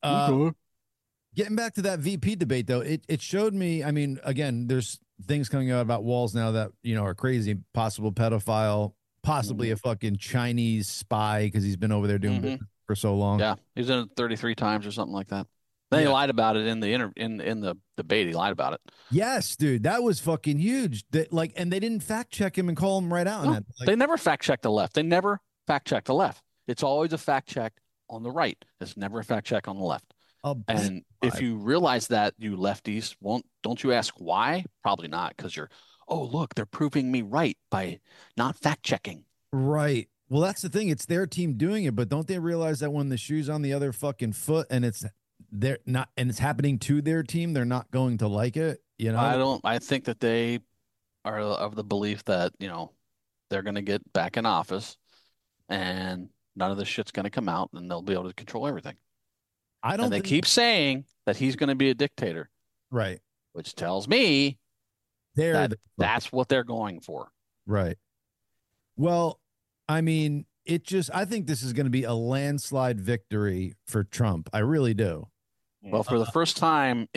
Getting back to that VP debate, though, it showed me, I mean, again, there's things coming out about Walz now that, are crazy. Possible pedophile, possibly a fucking Chinese spy because he's been over there doing business for so long. Yeah, he's in it 33 times or something like that. Then he lied about it in the in the debate. He lied about it. Yes, dude, that was fucking huge. And they didn't fact check him and call him right out. No, they never fact check the left. They never fact check the left. It's always a fact check on the right. It's never a fact check on the left. And if you realize that, you lefties don't you ask why? Probably not, because look, they're proving me right by not fact checking. Right. Well, that's the thing. It's their team doing it, but don't they realize that when the shoe's on the other fucking foot and it's happening to their team, they're not going to like it? I think that they are of the belief that, they're going to get back in office and none of this shit's going to come out and they'll be able to control everything. I don't. And they keep saying that he's going to be a dictator, right? Which tells me that's what they're going for, right? Well, I mean, I think this is going to be a landslide victory for Trump. I really do. Well, for the first time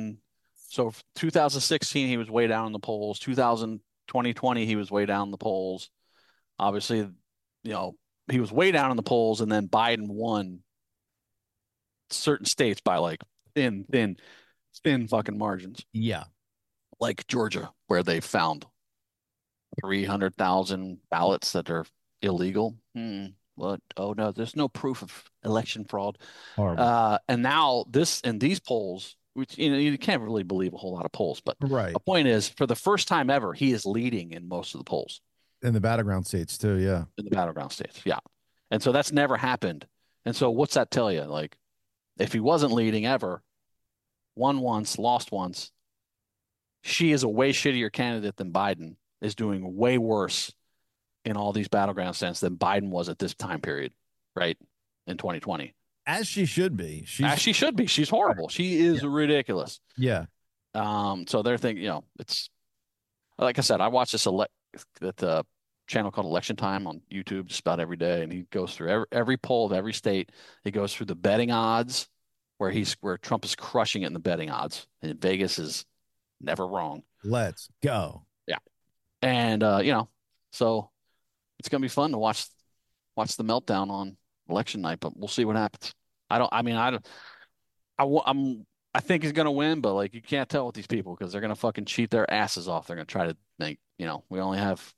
2016, he was way down in the polls. 2020, he was way down in the polls. Obviously, he was way down in the polls, and then Biden won certain states by like thin fucking margins. Yeah. Like Georgia, where they found 300,000 ballots that are illegal. What? Oh no, there's no proof of election fraud. And now these polls, which you can't really believe a whole lot of polls, but right. The point is, for the first time ever, he is leading in most of the polls. In the battleground states too, yeah. In the battleground states, yeah. And so that's never happened. And so what's that tell you? Like, if he wasn't leading ever, won once, lost once, she is a way shittier candidate than Biden, is doing way worse in all these battleground states than Biden was at this time period, right? In 2020. As she should be. As she should be. She's horrible. She is ridiculous. Yeah. So they're thinking, it's like I said, I watch this that channel called Election Time on YouTube just about every day, and he goes through every poll of every state. He goes through the betting odds, where Trump is crushing it in the betting odds, and Vegas is never wrong. Let's go. Yeah, and so it's gonna be fun to watch the meltdown on election night, but we'll see what happens. I think he's gonna win, but like, you can't tell with these people because they're gonna fucking cheat their asses off. They're gonna try to make, we only have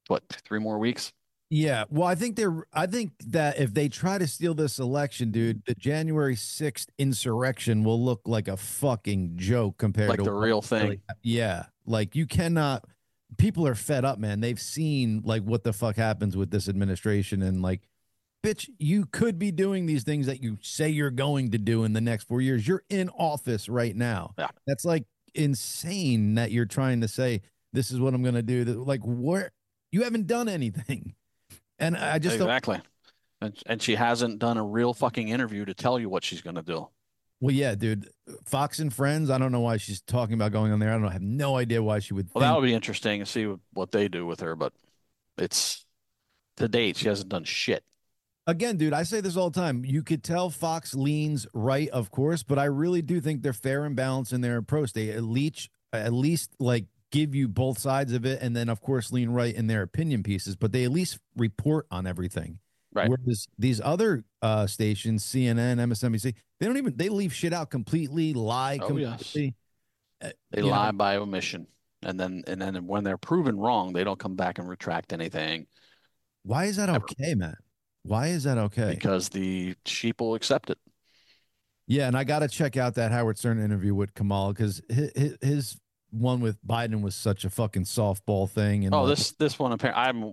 3 more weeks. Yeah. Well, I think that if they try to steal this election, dude, the January 6th insurrection will look like a fucking joke compared to the real thing. Yeah. Like, you cannot, people are fed up, man. They've seen like what the fuck happens with this administration, and like, bitch, you could be doing these things that you say you're going to do in the next 4 years. You're in office right now. Yeah. That's like insane that you're trying to say, this is what I'm going to do. Like, where you haven't done anything. And I just exactly. And she hasn't done a real fucking interview to tell you what she's going to do. Well, yeah, dude. Fox and Friends, I don't know why she's talking about going on there. I have no idea why she would. Well, that would be interesting to see what they do with her, but it's to date, she hasn't done shit. Again, dude, I say this all the time. You could tell Fox leans right, of course, but I really do think they're fair and balanced in their approach. They at least like give you both sides of it, and then of course lean right in their opinion pieces, but they at least report on everything. Right. Whereas these other stations, CNN, MSNBC, they leave shit out completely, lie completely. Yes. They lie by omission. And then when they're proven wrong, they don't come back and retract anything. Why is that okay, man? Why is that okay? Because the sheep will accept it. Yeah, and I got to check out that Howard Stern interview with Kamala, because his one with Biden was such a fucking softball thing. And this one, apparently,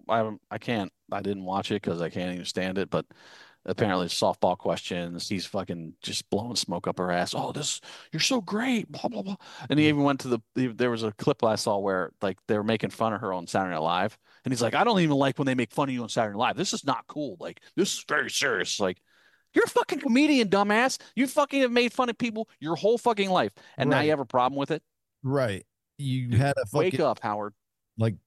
I didn't watch it because I can't even stand it, but apparently softball questions, he's fucking just blowing smoke up her ass. Oh, you're so great, blah, blah, blah. And he even went to there was a clip I saw where like they were making fun of her on Saturday Night Live. And he's like, I don't even like when they make fun of you on Saturday Night Live. This is not cool. Like, this is very serious. Like, you're a fucking comedian, dumbass. You fucking have made fun of people your whole fucking life. And now you have a problem with it? Right. You had a fucking, wake up, Howard. Like,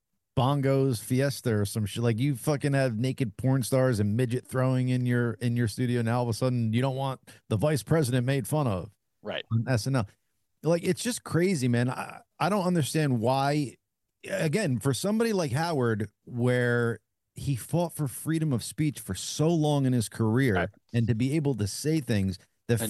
bongos fiesta or some shit. Like, you fucking have naked porn stars and midget throwing in your studio. Now all of a sudden you don't want the vice president made fun of. Right. On SNL. Like, it's just crazy, man. I don't understand why. Again, for somebody like Howard, where he fought for freedom of speech for so long in his career, right, and to be able to say things,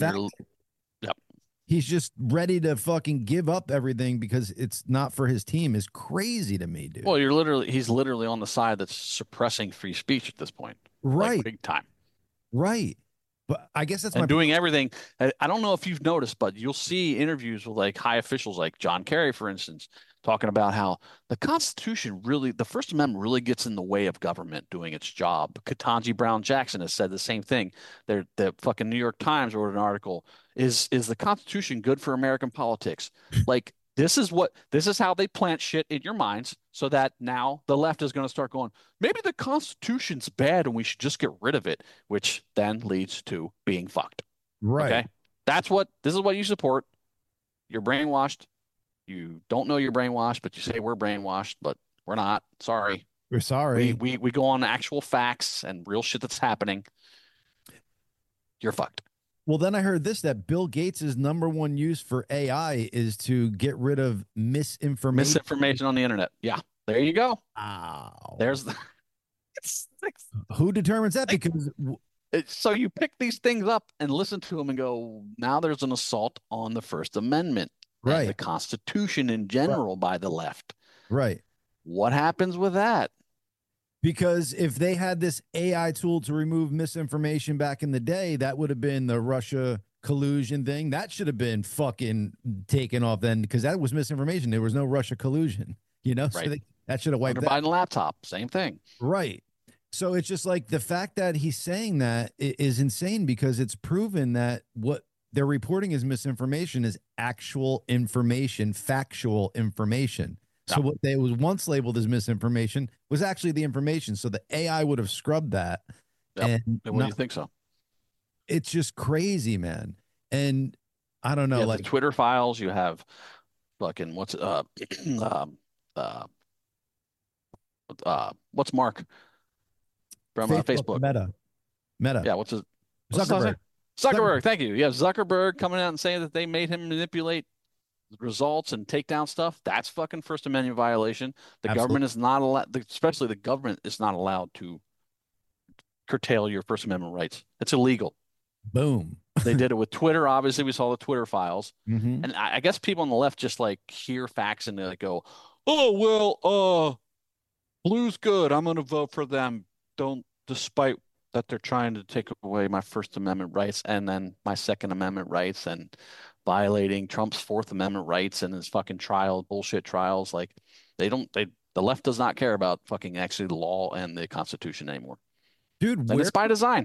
he's just ready to fucking give up everything because it's not for his team is crazy to me, dude. Well, he's literally on the side that's suppressing free speech at this point. Right. Like, big time. Right. But I guess that's doing everything. I don't know if you've noticed, but you'll see interviews with like high officials, like John Kerry, for instance, talking about how the Constitution the First Amendment really gets in the way of government doing its job. Ketanji Brown Jackson has said the same thing. The fucking New York Times wrote an article. Is the Constitution good for American politics? Like, this is how they plant shit in your minds so that now the left is going to start going, maybe the Constitution's bad and we should just get rid of it, which then leads to being fucked. Right. Okay. This is what you support. You're brainwashed. You don't know you're brainwashed, but you say we're brainwashed, but we're not. Sorry. We're sorry. We go on actual facts and real shit that's happening. You're fucked. Well, then I heard this, that Bill Gates' number one use for AI is to get rid of misinformation. Misinformation on the internet. Yeah. There you go. Wow. There's the Who determines that? Because so you pick these things up and listen to them and go, now there's an assault on the First Amendment, right? And the Constitution in general by the left. Right. What happens with that? Because if they had this AI tool to remove misinformation back in the day, that would have been the Russia collusion thing. That should have been fucking taken off then, because that was misinformation. There was no Russia collusion, you know? Right. So that should have wiped Hunter that. Biden laptop, same thing. Right. So it's just like the fact that he's saying that is insane, because it's proven that what they're reporting as misinformation is actual information, factual information. So what they was once labeled as misinformation was actually the information. So the AI would have scrubbed that. Yep. And what do you think so? It's just crazy, man. And I don't know, like the Twitter files, you have fucking what's Mark from Facebook? Meta. Yeah, what's Zuckerberg. Zuckerberg. Thank you. Yeah, Zuckerberg coming out and saying that they made him manipulate results and take down stuff. That's fucking First Amendment violation. The government is not allowed, especially the government is not allowed to curtail your First Amendment rights. It's illegal. Boom. They did it with Twitter. Obviously, we saw the Twitter files. Mm-hmm. And I guess people on the left just like hear facts and they like go, oh, well, blue's good. I'm going to vote for them. Despite that they're trying to take away my First Amendment rights and then my Second Amendment rights and violating Trump's Fourth Amendment rights and his fucking bullshit trials. Like the left does not care about fucking actually the law and the Constitution anymore. Dude, and it's by design.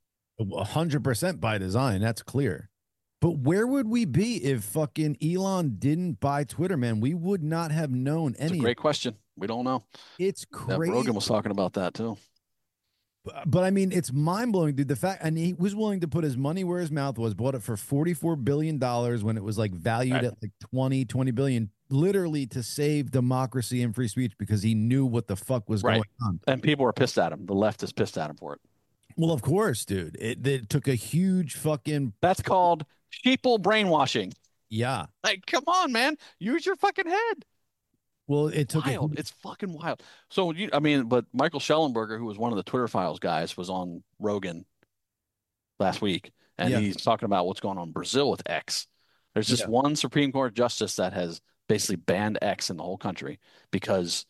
100% by design. That's clear. But where would we be if fucking Elon didn't buy Twitter, man? We would not have known any. It's a great question. We don't know. It's crazy. Rogan was talking about that too. But I mean, it's mind blowing, dude. The fact, and he was willing to put his money where his mouth was, bought it for $44 billion when it was like valued at like 20 billion, literally to save democracy and free speech, because he knew what the fuck was going on. And people were pissed at him. The left is pissed at him for it. Well, of course, dude. It took a huge fucking. That's called sheeple brainwashing. Yeah. Like, come on, man. Use your fucking head. Well, it took wild. It's fucking wild. So but Michael Schellenberger, who was one of the Twitter files guys, was on Rogan last week, and he's talking about what's going on in Brazil with X. There's just one Supreme Court justice that has basically banned X in the whole country because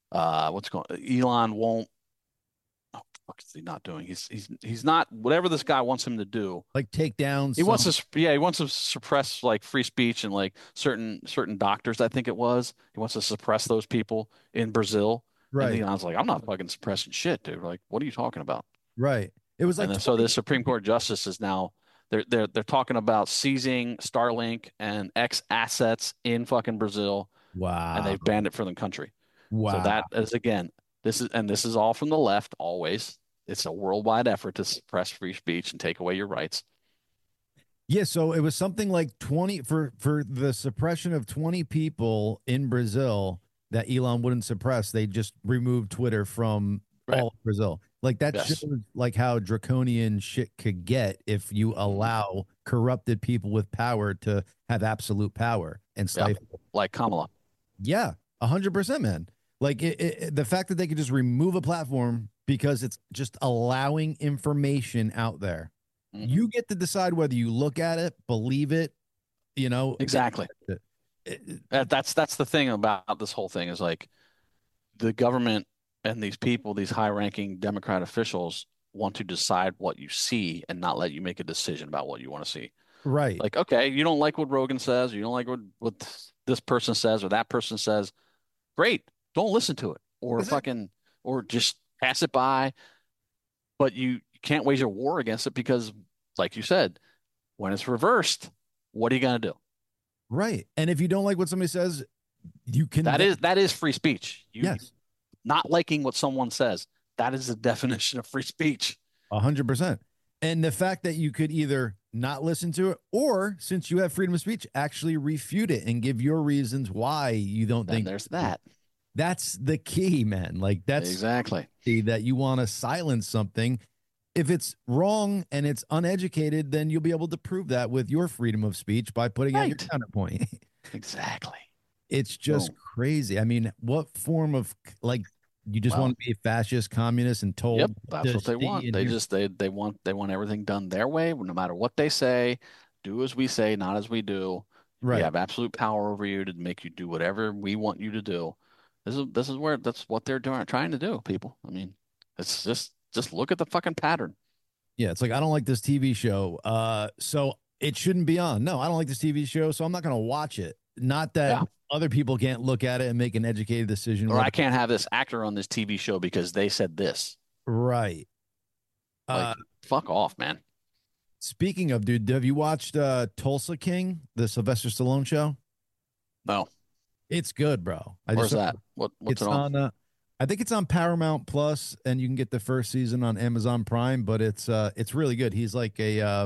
Elon won't. Oh, what is he not doing? He's not whatever this guy wants him to do. Like take down. He wants to suppress like free speech and like certain doctors. I think it was. He wants to suppress those people in Brazil. Right. And Elon's like, I'm not fucking suppressing shit, dude. Like, what are you talking about? Right. It was like. And so the Supreme Court justice is now they're talking about seizing Starlink and X assets in fucking Brazil. Wow. And they've banned it from the country. Wow. So that is again. This is all from the left. Always, it's a worldwide effort to suppress free speech and take away your rights. Yeah, so it was something like 20 for the suppression of 20 people in Brazil that Elon wouldn't suppress. They just removed Twitter from all of Brazil. Like that shows like how draconian shit could get if you allow corrupted people with power to have absolute power and stifle. Like Kamala. Yeah, 100%, man. Like the fact that they could just remove a platform because it's just allowing information out there. Mm-hmm. You get to decide whether you look at it, believe it, you know. Exactly. That's the thing about this whole thing is like the government and these people, these high-ranking Democrat officials want to decide what you see and not let you make a decision about what you want to see. Right. Like, okay, you don't like what Rogan says, or you don't like what this person says or that person says. Great. Don't listen to it or or just pass it by. But you can't wage a war against it because, like you said, when it's reversed, what are you going to do? Right. And if you don't like what somebody says, you can. That is free speech. Yes. Not liking what someone says. That is the definition of free speech. 100%. And the fact that you could either not listen to it, or since you have freedom of speech, actually refute it and give your reasons why you don't think there's that. That's the key, man. Like that's exactly that you want to silence something. If it's wrong and it's uneducated, then you'll be able to prove that with your freedom of speech by putting out your counterpoint. Exactly. It's just crazy. I mean, what form of like you just want to be a fascist, communist, and told? Yep, that's what they want. They want everything done their way, no matter what they say. Do as we say, not as we do. Right. We have absolute power over you to make you do whatever we want you to do. This is where that's what they're doing, trying to do, people. I mean, it's just look at the fucking pattern. Yeah, it's like I don't like this TV show, so it shouldn't be on. No, I don't like this TV show, so I'm not going to watch it. Not that other people can't look at it and make an educated decision. Or I can't have this actor on this TV show because they said this. Right. Like, fuck off, man. Speaking of, dude, have you watched Tulsa King, the Sylvester Stallone show? No. It's good, bro. Where's that? What's it's it on? I think it's on Paramount Plus, and you can get the first season on Amazon Prime. But it's really good. He's like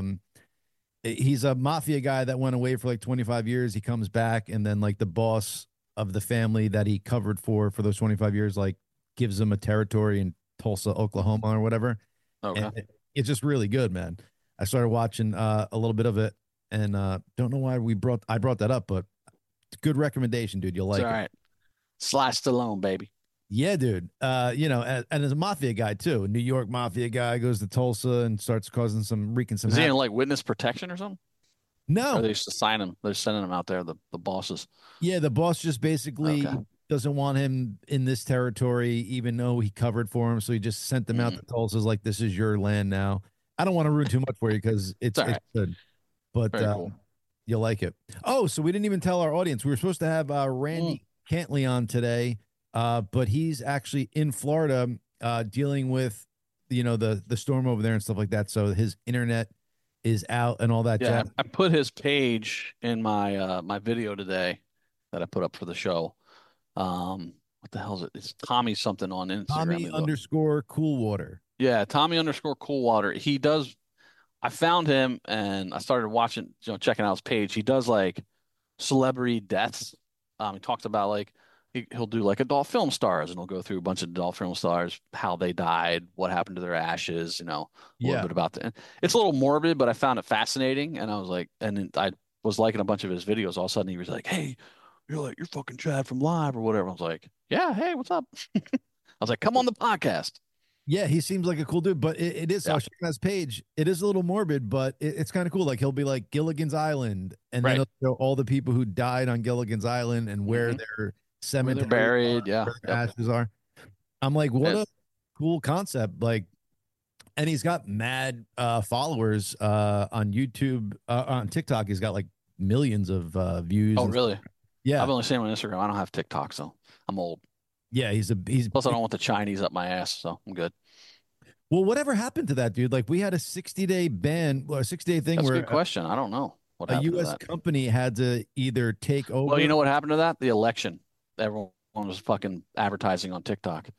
he's a mafia guy that went away for like 25 years. He comes back, and then like the boss of the family that he covered for those 25 years, like gives him a territory in Tulsa, Oklahoma, or whatever. Okay, and it's just really good, man. I started watching a little bit of it, and don't know why I brought that up, but. Good recommendation, dude. You'll like it. All right. Sly Stallone, baby. Yeah, dude. And as a mafia guy too, New York mafia guy goes to Tulsa and starts wreaking some. Is he in like witness protection or something? No. Or they just assign him. They're sending him out there, the bosses. Yeah, the boss just basically doesn't want him in this territory, even though he covered for him. So he just sent them out to Tulsa. Like, this is your land now. I don't want to ruin too much for you because it's good. But cool. You'll like it. Oh, so we didn't even tell our audience. We were supposed to have Randy Cantley on today, but he's actually in Florida dealing with, the storm over there and stuff like that. So his internet is out and all that. Yeah, jazz. I put his page in my my video today that I put up for the show. What the hell is it? It's Tommy something on Instagram. Tommy_Coolwater. Yeah, Tommy_Coolwater. He does. I found him and I started watching, checking out his page. He does like celebrity deaths. He talks about like he'll do like adult film stars, and he'll go through a bunch of adult film stars, how they died, what happened to their ashes, a little bit about that. It's a little morbid, but I found it fascinating. And I was like, and then I was liking a bunch of his videos. All of a sudden, he was like, "Hey, you're fucking Chad from Live or whatever." I was like, "Yeah, hey, what's up?" I was like, "Come on the podcast." Yeah, he seems like a cool dude, but it is. I was checking his page. It is a little morbid, but it's kind of cool. Like he'll be like Gilligan's Island, and then he'll show all the people who died on Gilligan's Island and where their cemetery buried, where their ashes are. I'm like, what a cool concept! Like, and he's got mad followers on YouTube, on TikTok. He's got like millions of views. Oh, really? Yeah, I've only seen him on Instagram. I don't have TikTok, so I'm old. Yeah, he's plus I don't want the Chinese up my ass, so I'm good. Well, whatever happened to that, dude? Like we had a 60-day ban or a 60-day thing. That's where a good question. I don't know what a U.S. company had to either take over. Well, you know what happened to that? The election. Everyone was fucking advertising on TikTok.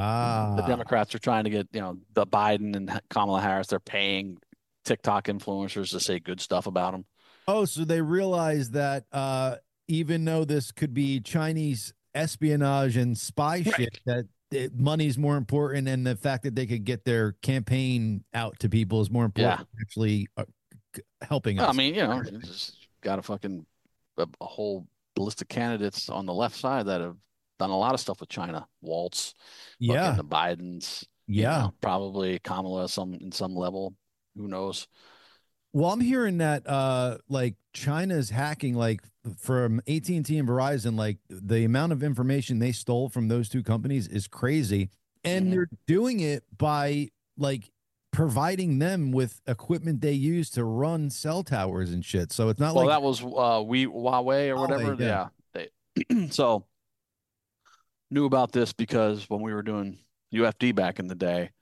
The Democrats are trying to get, the Biden and Kamala Harris. They're paying TikTok influencers to say good stuff about them. Oh, so they realized that even though this could be Chinese espionage and spy shit, that money's more important, and the fact that they could get their campaign out to people is more important than actually helping us. I mean, you just got a fucking a whole list of candidates on the left side that have done a lot of stuff with China. Waltz, the Bidens, probably Kamala in some level. Who knows? Well, I'm hearing that like China's hacking, like from AT&T and Verizon, like the amount of information they stole from those two companies is crazy. And they're doing it by like providing them with equipment they use to run cell towers and shit. So it's not like that was Huawei or whatever. Yeah. So knew about this because when we were doing UFD back in the day,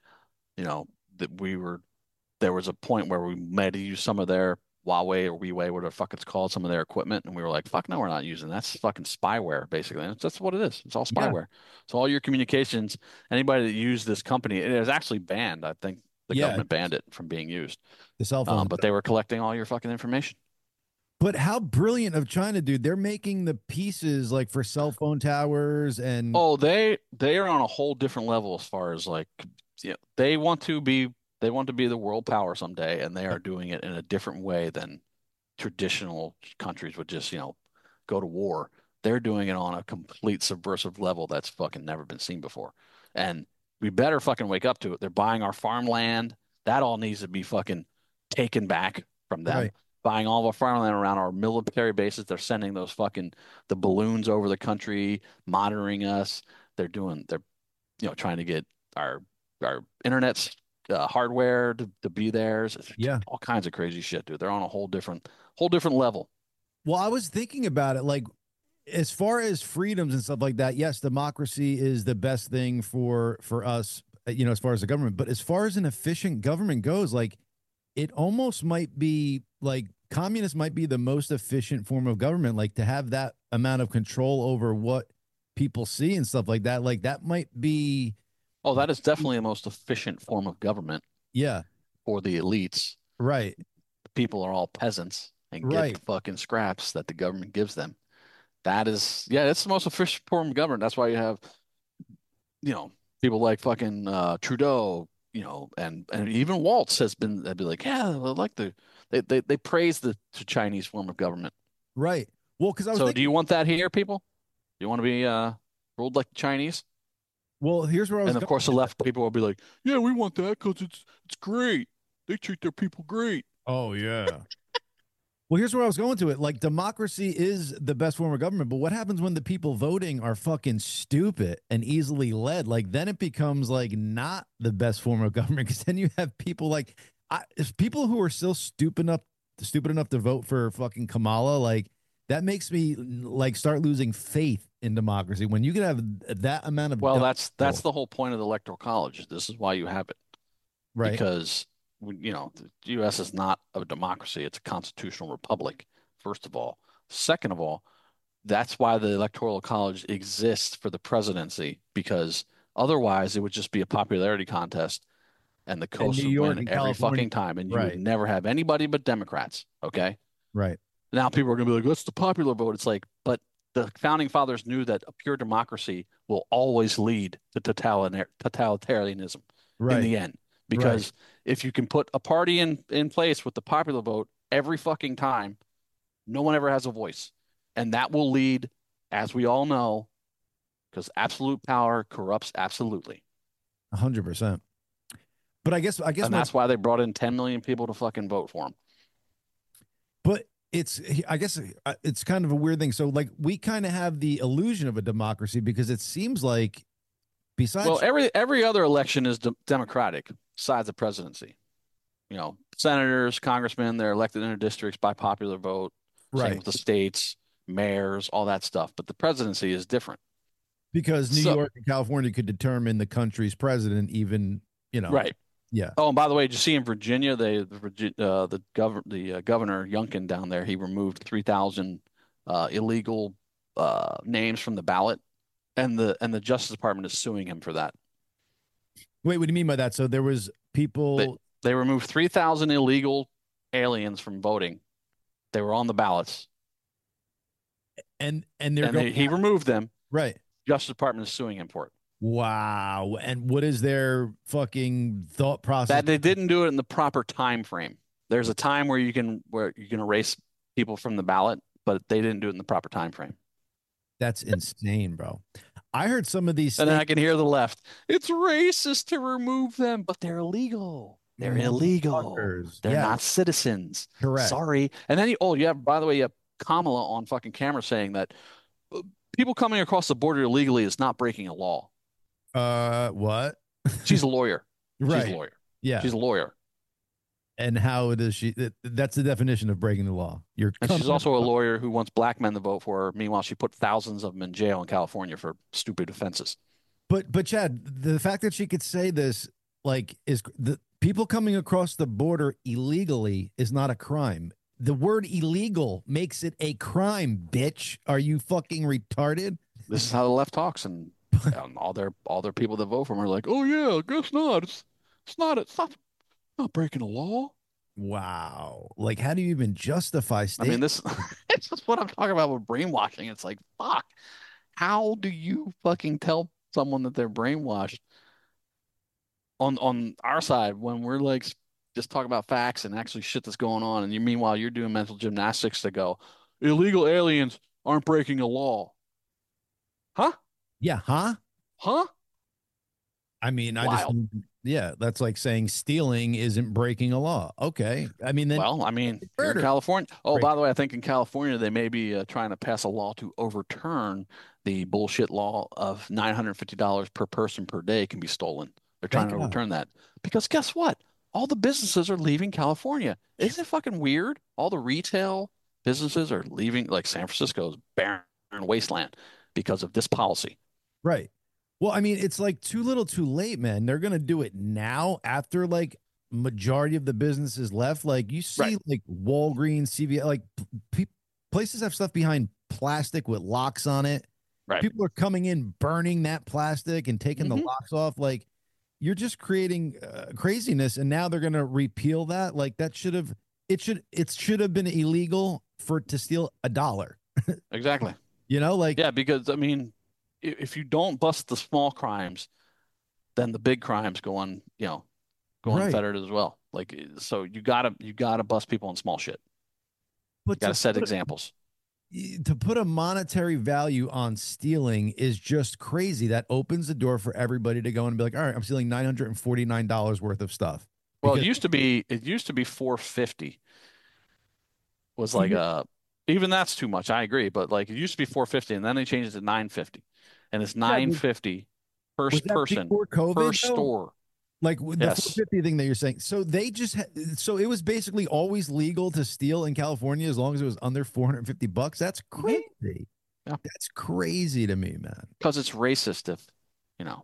that there was a point where we might have used some of their Huawei or WeWei, whatever the fuck it's called, some of their equipment, and we were like, fuck no, we're not using that. That's fucking spyware, basically. And that's what it is. It's all spyware. So all your communications, anybody that used this company, it is actually banned, I think, The government banned it from being used. The cell phone. But they were collecting all your fucking information. But how brilliant of China, dude. They're making the pieces like for cell phone towers and they are on a whole different level as far as like, they want to be the world power someday, and they are doing it in a different way than traditional countries would just, go to war. They're doing it on a complete subversive level that's fucking never been seen before. And we better fucking wake up to it. They're buying our farmland. That all needs to be fucking taken back from them. Right. Buying all of our farmland around our military bases. They're sending those the balloons over the country, monitoring us. They're trying to get our internet's hardware to be theirs. Yeah. All kinds of crazy shit, dude. They're on a whole different level. Well, I was thinking about it, like, as far as freedoms and stuff like that, yes, democracy is the best thing for us, as far as the government. But as far as an efficient government goes, like, it almost might be like communist might be the most efficient form of government, like to have that amount of control over what people see and stuff like that. Like that might be. Oh, that is definitely the most efficient form of government. Yeah. For the elites. Right. The people are all peasants and get the fucking scraps that the government gives them. That's the most efficient form of government. That's why you have, people like fucking Trudeau, and even Waltz they'd be like, yeah, I like they praise the Chinese form of government. Right. Well, because do you want that here, people? Do you want to be ruled like the Chinese? Well, here's where I was. And of course, the left people will be like, yeah, we want that because it's great. They treat their people great. Oh yeah. Well, here's where I was going to it. Like, democracy is the best form of government, but what happens when the people voting are fucking stupid and easily led? Like, then it becomes like not the best form of government, because then you have people like people who are still stupid enough to vote for fucking Kamala. Like, that makes me like start losing faith in democracy when you can have that amount of. Well, that's the whole point of the Electoral College. This is why you have it, right? Because the U.S. is not a democracy; it's a constitutional republic. First of all, second of all, that's why the Electoral College exists for the presidency, because otherwise it would just be a popularity contest, and the coast would win every fucking time, and you would never have anybody but Democrats. Okay, right. Now people are going to be like, "What's the popular vote?" It's like, but the founding fathers knew that a pure democracy will always lead to totalitarianism in the end. Because if you can put a party in place with the popular vote every fucking time, no one ever has a voice. And that will lead, as we all know, because absolute power corrupts absolutely. 100%. But I guess and that's why they brought in 10 million people to fucking vote for him. But I guess it's kind of a weird thing. So, like, we kind of have the illusion of a democracy because it seems like besides every other election is democratic besides the presidency. Senators, congressmen, they're elected in their districts by popular vote. Same with the states, mayors, all that stuff. But the presidency is different. Because New York and California could determine the country's president, even, Right. Yeah. Oh, and by the way, did you see in Virginia, the governor Youngkin down there, he removed 3,000 illegal names from the ballot, and the Justice Department is suing him for that. Wait, what do you mean by that? So there was people. They removed 3,000 illegal aliens from voting. They were on the ballots, and he removed them. Right. Justice Department is suing him for it. Wow. And what is their fucking thought process? That they didn't do it in the proper time frame. There's a time where you can erase people from the ballot, but they didn't do it in the proper time frame. That's insane, bro. I heard some of these and then I can hear the left. It's racist to remove them, but they're illegal. They're illegal. They're not citizens. Correct. Sorry. And then by the way, you have Kamala on fucking camera saying that people coming across the border illegally is not breaking a law. What? She's a lawyer. Right. She's a lawyer. Yeah. She's a lawyer. And how does she? That's the definition of breaking the law. And she's also a lawyer who wants black men to vote for her. Meanwhile, she put thousands of them in jail in California for stupid offenses. But Chad, the fact that she could say this, like, is the people coming across the border illegally is not a crime. The word illegal makes it a crime, bitch. Are you fucking retarded? This is how the left talks, and all their people that vote for them are like, oh yeah, I guess not. It's not Not breaking the law. Wow. Like, how do you even justify I mean, this is what I'm talking about with brainwashing. It's like, fuck. How do you fucking tell someone that they're brainwashed on our side when we're like just talking about facts and actually shit that's going on, and meanwhile you're doing mental gymnastics to go, illegal aliens aren't breaking the law. Huh? Yeah, huh? Huh? I mean, Wild. yeah, that's like saying stealing isn't breaking a law. Okay. I mean, then, Well, I mean, here in California. Oh, by the way, I think in California they may be trying to pass a law to overturn the bullshit law of $950 per person per day can be stolen. They're trying to overturn that because guess what? All the businesses are leaving California. Isn't it fucking weird? All the retail businesses are leaving, like San Francisco's barren wasteland because of this policy. Right. Well, I mean, it's like too little too late, man. They're going to do it now after like majority of the businesses left. Like you see like Walgreens, CVS, like places have stuff behind plastic with locks on it. Right. People are coming in, burning that plastic and taking the locks off. Like you're just creating craziness. And now they're going to repeal that. Like that it should have been illegal to steal $1. Exactly. You know, like, yeah, because I mean, if you don't bust the small crimes, then the big crimes go unfettered as well. Like, so you gotta bust people on small shit. But you gotta set examples. To put a monetary value on stealing is just crazy. That opens the door for everybody to go and be like, all right, I'm stealing $949 worth of stuff. Well, it used to be $450. Was like even that's too much. I agree, but like it used to be $450, and then they changed it to $950. And it's $950 per person per store. Like the $450 thing that you're saying. So they just so it was basically always legal to steal in California as long as it was under $450. That's crazy. Yeah. That's crazy to me, man. Because it's racist, if you know.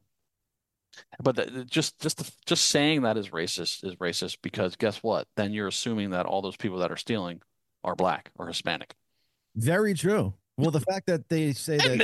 But just saying that is racist because guess what? Then you're assuming that all those people that are stealing are black or Hispanic. Very true. Well, the fact that they say that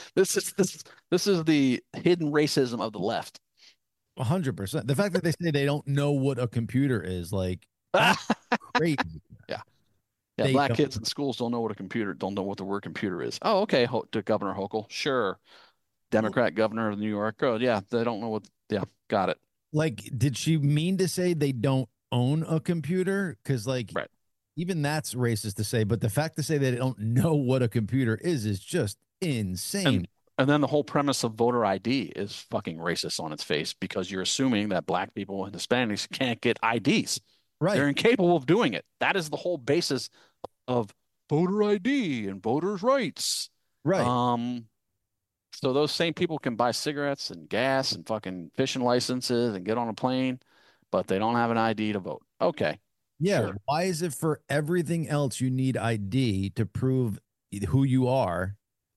this is the hidden racism of the left. 100%. The fact that they say they don't know what a computer is, like, crazy. Yeah. Black kids in schools don't know what the word computer is. Oh, okay. To Governor Hochul, sure. Democrat governor of New York. Oh, yeah. They don't know what. Yeah, got it. Like, did she mean to say they don't own a computer? Because, like, even that's racist to say, but the fact to say that they don't know what a computer is just insane. And then the whole premise of voter ID is fucking racist on its face because you're assuming that black people and Hispanics can't get IDs. Right. They're incapable of doing it. That is the whole basis of voter ID and voters' rights. Right. So those same people can buy cigarettes and gas and fucking fishing licenses and get on a plane, but they don't have an ID to vote. Okay. Yeah. Sure. Why is it for everything else you need ID to prove who you are,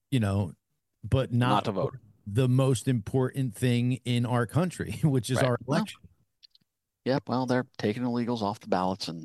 but not to vote? The most important thing in our country, which is our election. Well, they're taking illegals off the ballots, and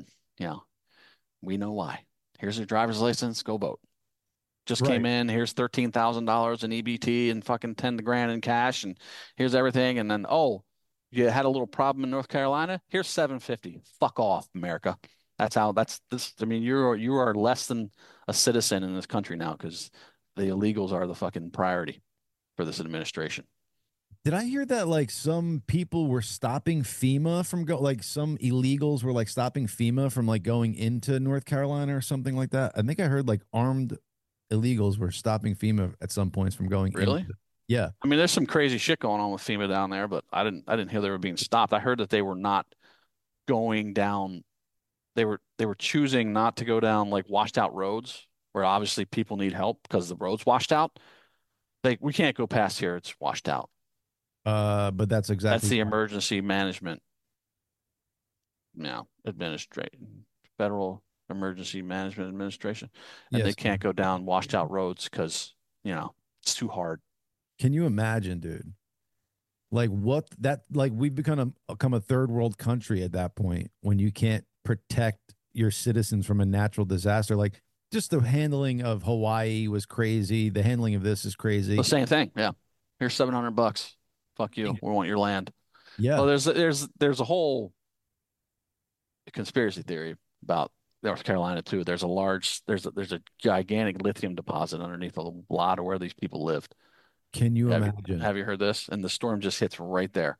we know why. Here's your driver's license, go vote. Just came in, here's $13,000 in EBT and fucking 10 grand in cash, and here's everything, and then you had a little problem in North Carolina. Here's $750. Fuck off, America. That's this. I mean, you are less than a citizen in this country now because the illegals are the fucking priority for this administration. Did I hear that like some people were stopping FEMA from some illegals were like stopping FEMA from like going into North Carolina or something like that? I think I heard like armed illegals were stopping FEMA at some points from going. Really? Yeah. I mean, there's some crazy shit going on with FEMA down there, but I didn't hear they were being stopped. I heard that they were not going down. They were choosing not to go down like washed out roads where obviously people need help because the road's washed out. We can't go past here. It's washed out. But that's the emergency management. Administration, Federal Emergency Management Administration, and they can't go down washed out roads because it's too hard. Can you imagine, dude? Like we've become a third world country at that point when you can't protect your citizens from a natural disaster. Like just the handling of Hawaii was crazy. The handling of this is crazy. The same thing. Yeah. Here's $700. Fuck you. We want your land. Yeah. Well, there's a whole conspiracy theory about North Carolina too. There's a gigantic lithium deposit underneath a lot of where these people lived. Can you imagine? Have you heard this? And the storm just hits right there.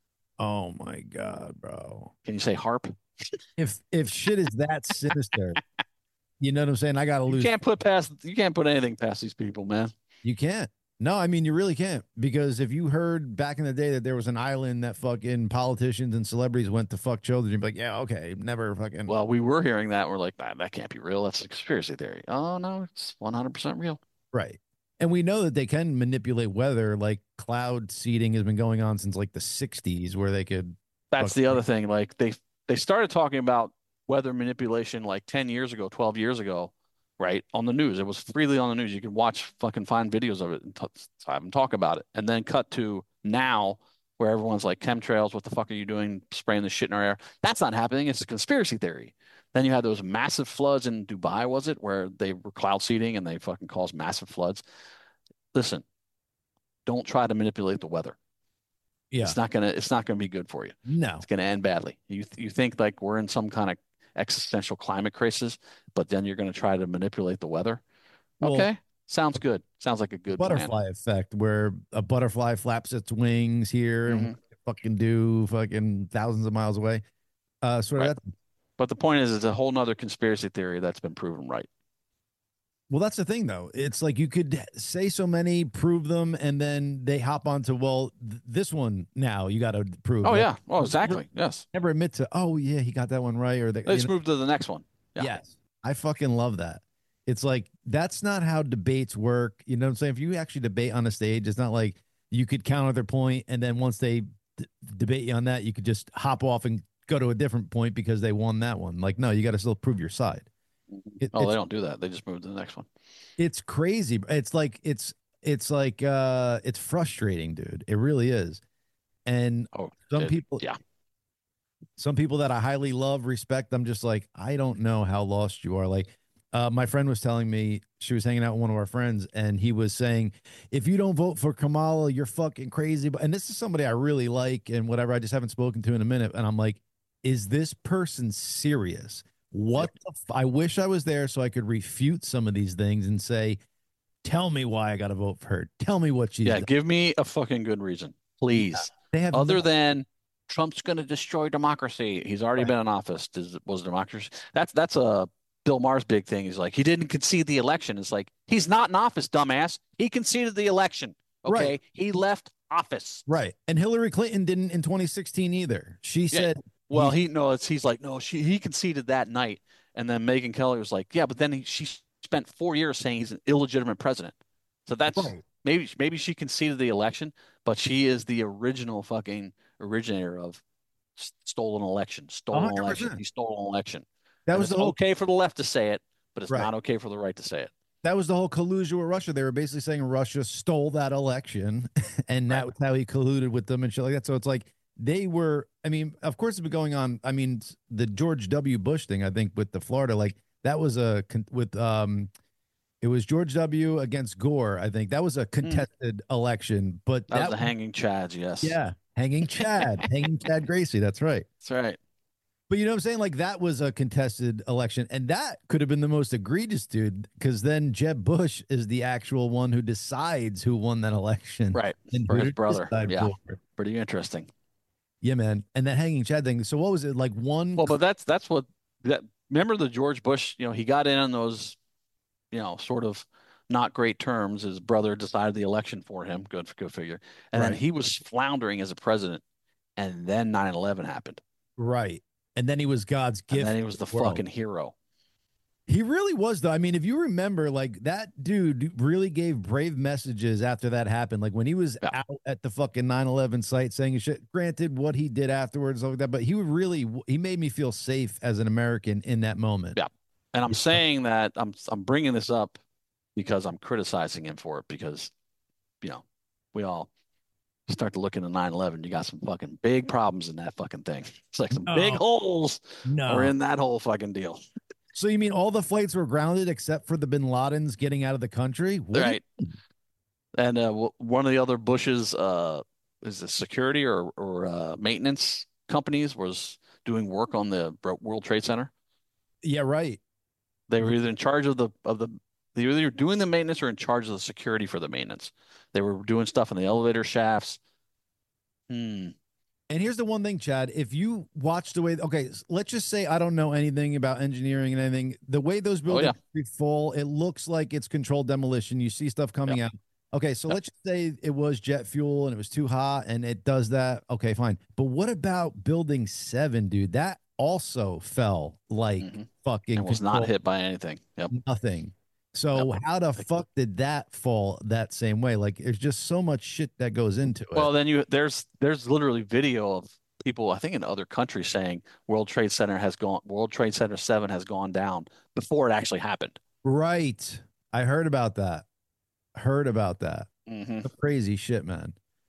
Oh my God, bro. Can you say harp? If shit is that sinister, you know what I'm saying? I gotta lose. You can't put anything past these people, man. You can't. No, I mean, you really can't. Because if you heard back in the day that there was an island that fucking politicians and celebrities went to fuck children, you'd be like, yeah, okay, never fucking. Well, we were hearing that. We're like, that can't be real. That's a conspiracy theory. Oh, no, it's 100% real. Right. And we know that they can manipulate weather. Like cloud seeding has been going on since like the 60s where they could. That's the other thing. Like they started talking about weather manipulation like 10 years ago, 12 years ago, right? On the news. It was freely on the news. You can find videos of it and have them talk about it. And then cut to now where everyone's like, chemtrails, what the fuck are you doing spraying the shit in our air? That's not happening. It's a conspiracy theory. Then you had those massive floods in Dubai, was it, where they were cloud seeding and they fucking caused massive floods. Listen, don't try to manipulate the weather. Yeah. It's not gonna be good for you. No. It's gonna end badly. You think like we're in some kind of existential climate crisis, but then you're gonna try to manipulate the weather. Well, okay. Sounds good. Sounds like a good butterfly plan. effect where a butterfly flaps its wings here and fucking thousands of miles away. Sort of that. But the point is, it's a whole nother conspiracy theory that's been proven right. Well, that's the thing, though. It's like you could say so many, prove them, and then they hop onto, well, this one now you got to prove. Oh, yeah. Oh, exactly. Yes. Never admit to, oh, yeah, he got that one right. Or let's move to the next one. Yeah. Yes. I fucking love that. It's like, that's not how debates work. You know what I'm saying? If you actually debate on a stage, it's not like you could counter their point, and then once they debate you on that, you could just hop off and go to a different point because they won that one. Like, no, you got to still prove your side. They don't do that. They just move to the next one. It's crazy. It's frustrating, dude. It really is. And some people that I highly love, respect, I'm just like, I don't know how lost you are. Like, my friend was telling me, she was hanging out with one of our friends, and he was saying, if you don't vote for Kamala, you're fucking crazy. And this is somebody I really like and whatever. I just haven't spoken to in a minute. And I'm like, is this person serious? What I wish I was there so I could refute some of these things and say, tell me why I got to vote for her. Tell me what she's done. Give me a fucking good reason, please. They have other than Trump's going to destroy democracy. He's already been in office. Was democracy? That's a Bill Maher's big thing. He's like, he didn't concede the election. It's like, he's not in office, dumbass. He conceded the election. Okay. Right. He left office. Right. And Hillary Clinton didn't in 2016 either. She said, well, he's like, no, he conceded that night. And then Megyn Kelly was like, yeah, but then she spent 4 years saying he's an illegitimate president. So that's maybe she conceded the election, but she is the original fucking originator of stolen election. He stole an election. That was okay for the left to say it, but it's not okay for the right to say it. That was the whole collusion with Russia. They were basically saying Russia stole that election, and that was how he colluded with them and shit like that. So it's like, they were, I mean, of course it's been going on. I mean, the George W. Bush thing, I think, with the Florida, like that was it was George W. against Gore. I think that was a contested election, but that was the hanging Chads. Yes. Yeah. Hanging Chad, hanging Chad Gracie. That's right. That's right. But you know what I'm saying? Like that was a contested election, and that could have been the most egregious, dude, because then Jeb Bush is the actual one who decides who won that election. Right. And for his brother. Yeah. Pretty interesting. Yeah, man. And that hanging Chad thing. So what was it like one? Well, but that's what remember the George Bush, he got in on those, sort of not great terms. His brother decided the election for him. Good figure. And then he was floundering as a president. And then 9/11 happened. Right. And then he was God's gift. And then he was the fucking hero. He really was, though. I mean, if you remember, like that dude really gave brave messages after that happened. Like when he was out at the fucking 9/11 site saying shit, granted what he did afterwards, like that, but he made me feel safe as an American in that moment. Yeah. And I'm saying that I'm bringing this up because I'm criticizing him for it because, we all start to look into 9/11. You got some fucking big problems in that fucking thing. It's like some big holes are in that whole fucking deal. So you mean all the flights were grounded except for the Bin Ladens getting out of the country? Right. And one of the other Bush's is the security or maintenance companies was doing work on the World Trade Center. Yeah, right. They were either in charge of they were either doing the maintenance or in charge of the security for the maintenance. They were doing stuff in the elevator shafts. And here's the one thing, Chad, if you watch the way, okay, let's just say I don't know anything about engineering and anything. The way those buildings fall, it looks like it's controlled demolition. You see stuff coming out. Okay, so let's just say it was jet fuel and it was too hot and it does that. Okay, fine. But what about building 7, dude? That also fell like fucking and was not hit by anything. Yep. Nothing. So how the fuck did that fall that same way? Like, there's just so much shit that goes into it. Well, then there's literally video of people, I think in other countries, saying World Trade Center 7 has gone down before it actually happened. Right. I heard about that. Crazy shit, man.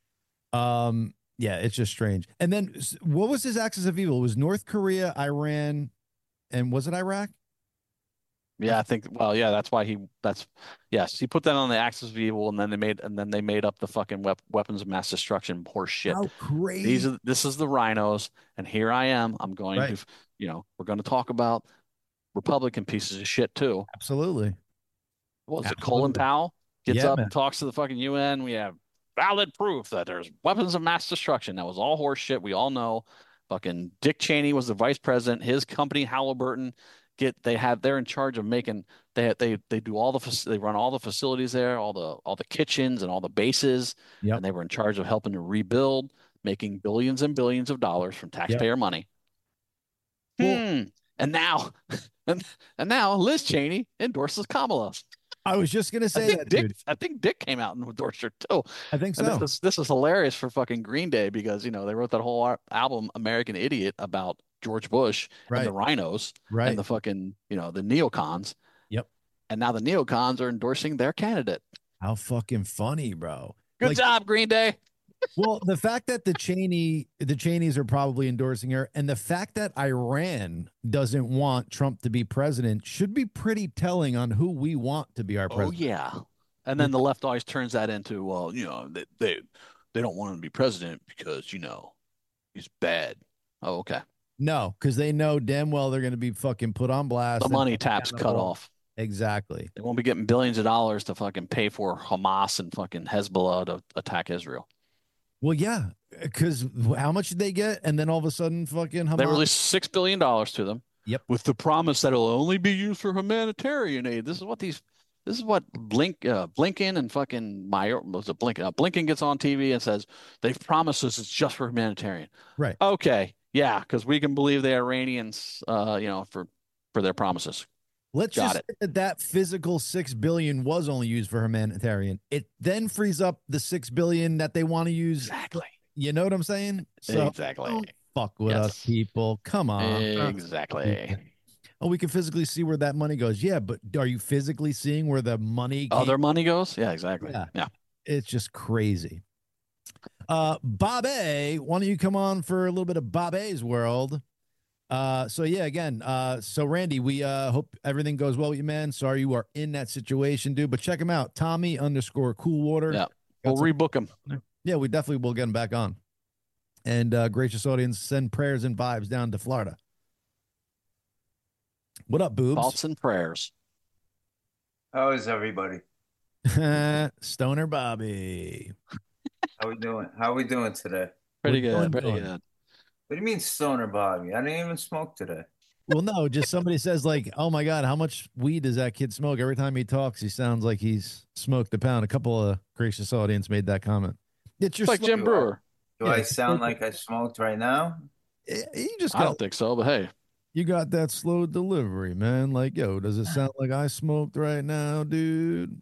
Yeah, it's just strange. And then what was his axis of evil? It was North Korea, Iran, and was it Iraq? Yeah, I think. Well, yeah, that's why he put that on the axis of evil, and then they made up the fucking weapons of mass destruction horse shit. How crazy! This is the rhinos, and here I am. I'm going to, we're going to talk about Republican pieces of shit too. Absolutely. What was it? Colin Powell gets up and talks to the fucking UN. We have valid proof that there's weapons of mass destruction. That was all horse shit. We all know. Fucking Dick Cheney was the vice president. His company Halliburton. They're in charge of making they do all they run all the facilities there, all the kitchens and all the bases, and they were in charge of helping to rebuild, making billions and billions of dollars from taxpayer money. And now Liz Cheney endorses Kamala. I was just gonna say that, dude. I think Dick came out and endorsed her too. I think so. This is hilarious for fucking Green Day because they wrote that whole album American Idiot about George Bush and the rhinos and the fucking, the neocons. Yep. And now the neocons are endorsing their candidate. How fucking funny, bro. Good job, Green Day. Well, the fact that the Cheneys are probably endorsing her and the fact that Iran doesn't want Trump to be president should be pretty telling on who we want to be our president. Oh, yeah. And then the left always turns that into, well, they don't want him to be president because, he's bad. Oh, okay. No, because they know damn well they're going to be fucking put on blast. The money tap's cut off. Exactly. They won't be getting billions of dollars to fucking pay for Hamas and fucking Hezbollah to attack Israel. Well, yeah, because how much did they get? And then all of a sudden, fucking Hamas. They released $6 billion to them. Yep. With the promise that it'll only be used for humanitarian aid. This is what Blinken and fucking Blinken gets on TV and says they've promised us it's just for humanitarian. Right. Okay. Yeah, because we can believe the Iranians, for their promises. Let's just say that physical $6 billion was only used for humanitarian. It then frees up the $6 billion that they want to use. Exactly. You know what I'm saying? So exactly. Don't fuck with us, people. Come on. Exactly. Oh, we can physically see where that money goes. Yeah, but are you physically seeing where the money? Their money goes? Yeah, exactly. Yeah. It's just crazy. Bob A, why don't you come on for a little bit of Bob A's world? So Randy, we hope everything goes well with you, man. Sorry you are in that situation, dude, but check him out, Tommy_Coolwater. Yeah, we'll rebook him. Yeah, we definitely will get him back on. And gracious audience, send prayers and vibes down to Florida. What up, boobs? Thoughts and prayers. How is everybody? Stoner Bobby. How we doing today? Pretty good. Pretty good. What do you mean Stoner Bobby? I didn't even smoke today. Well, no, just somebody says like, oh my God, how much weed does that kid smoke? Every time he talks, he sounds like he's smoked a pound. A couple of gracious audience made that comment. It's like Jim Brewer. Do I sound like I smoked right now? I don't think so, but hey. You got that slow delivery, man. Like, yo, does it sound like I smoked right now, dude?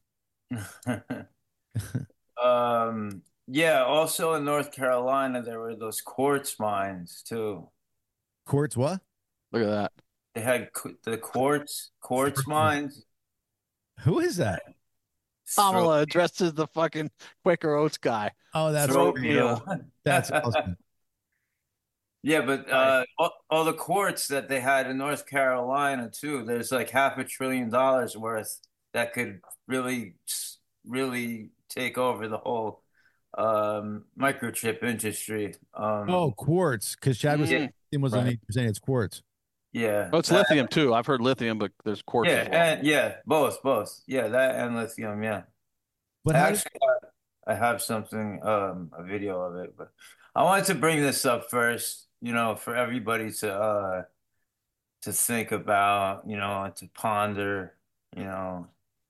Yeah, also in North Carolina, there were those quartz mines, too. Quartz what? Look at that. They had the quartz mines. Who is that? Kamala dressed as the fucking Quaker Oats guy. Oh, that's real. That's awesome. Yeah, but all the quartz that they had in North Carolina, too, there's like $500 billion worth that could really, really take over the whole microchip industry. Oh, quartz, because Chad was Yeah. it was Right. 8%. It's quartz. Yeah. Oh, it's lithium too. I've heard lithium, but there's quartz Yeah, as well. and yeah, both. Yeah, that and lithium, yeah. But I how actually I have something, a video of it, but I wanted to bring this up first, for everybody to think about, and to ponder, you know.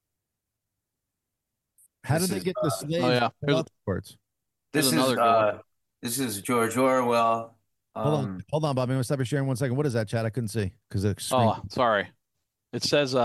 how did This they is get the slaves? Oh yeah. without the quartz? this is another good one. this is George Orwell. Hold on, Bobby. I'm gonna stop you sharing 1 second. What is that, Chad? I couldn't see because the screen. Oh, sorry. It says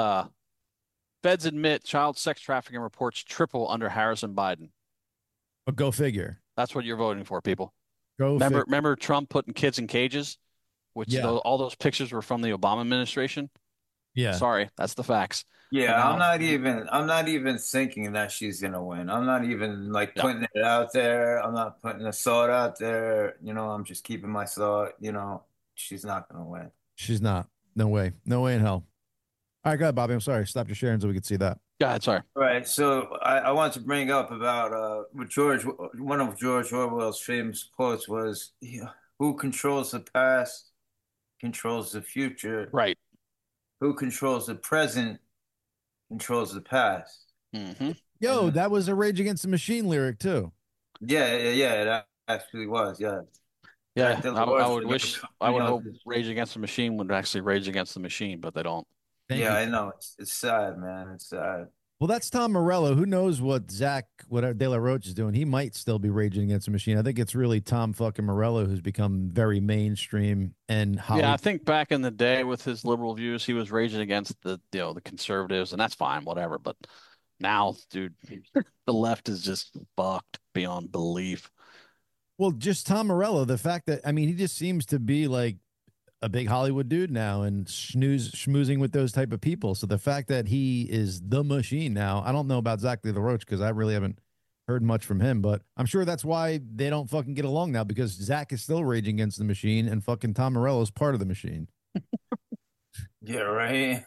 feds admit child sex trafficking reports triple under Harris and Biden. But go figure. That's what you're voting for, people. Go Remember, figure. remember Trump putting kids in cages, which Yeah. all those pictures were from the Obama administration. Yeah. Sorry, that's the facts. Yeah, Now- I'm not even thinking that she's gonna win. I'm not even like Yeah. putting it out there. I'm not putting a thought out there. I'm just keeping my thought, she's not gonna win. She's not. No way. No way in hell. All right, go ahead, Bobby. I'm sorry. Stop your sharing so we could see that. Go ahead, sorry. Right. So I want to bring up about what one of George Orwell's famous quotes was, "Who controls the past controls the future. Right. Who controls the present controls the past." Mm-hmm. Yo, that was a Rage Against the Machine lyric too. Yeah, that actually was, yeah. Yeah, That I would was- wish, I would hope Rage Against the Machine would actually rage against the machine, but they don't. Thank Yeah, you. I know. It's sad, man. It's sad. Well, that's Tom Morello. Who knows what De La Roche is doing? He might still be raging against the machine. I think it's really Tom fucking Morello who's become very mainstream and Hollywood. Yeah, I think back in the day with his liberal views, he was raging against the conservatives, and that's fine, whatever. But now, dude, the left is just fucked beyond belief. Well, just Tom Morello. The fact that he just seems to be like a big Hollywood dude now and schmoozing with those type of people. So the fact that he is the machine now, I don't know about Zach De La Roche because I really haven't heard much from him, but I'm sure that's why they don't fucking get along now because Zach is still raging against the machine and fucking Tom Morello is part of the machine. Yeah, right.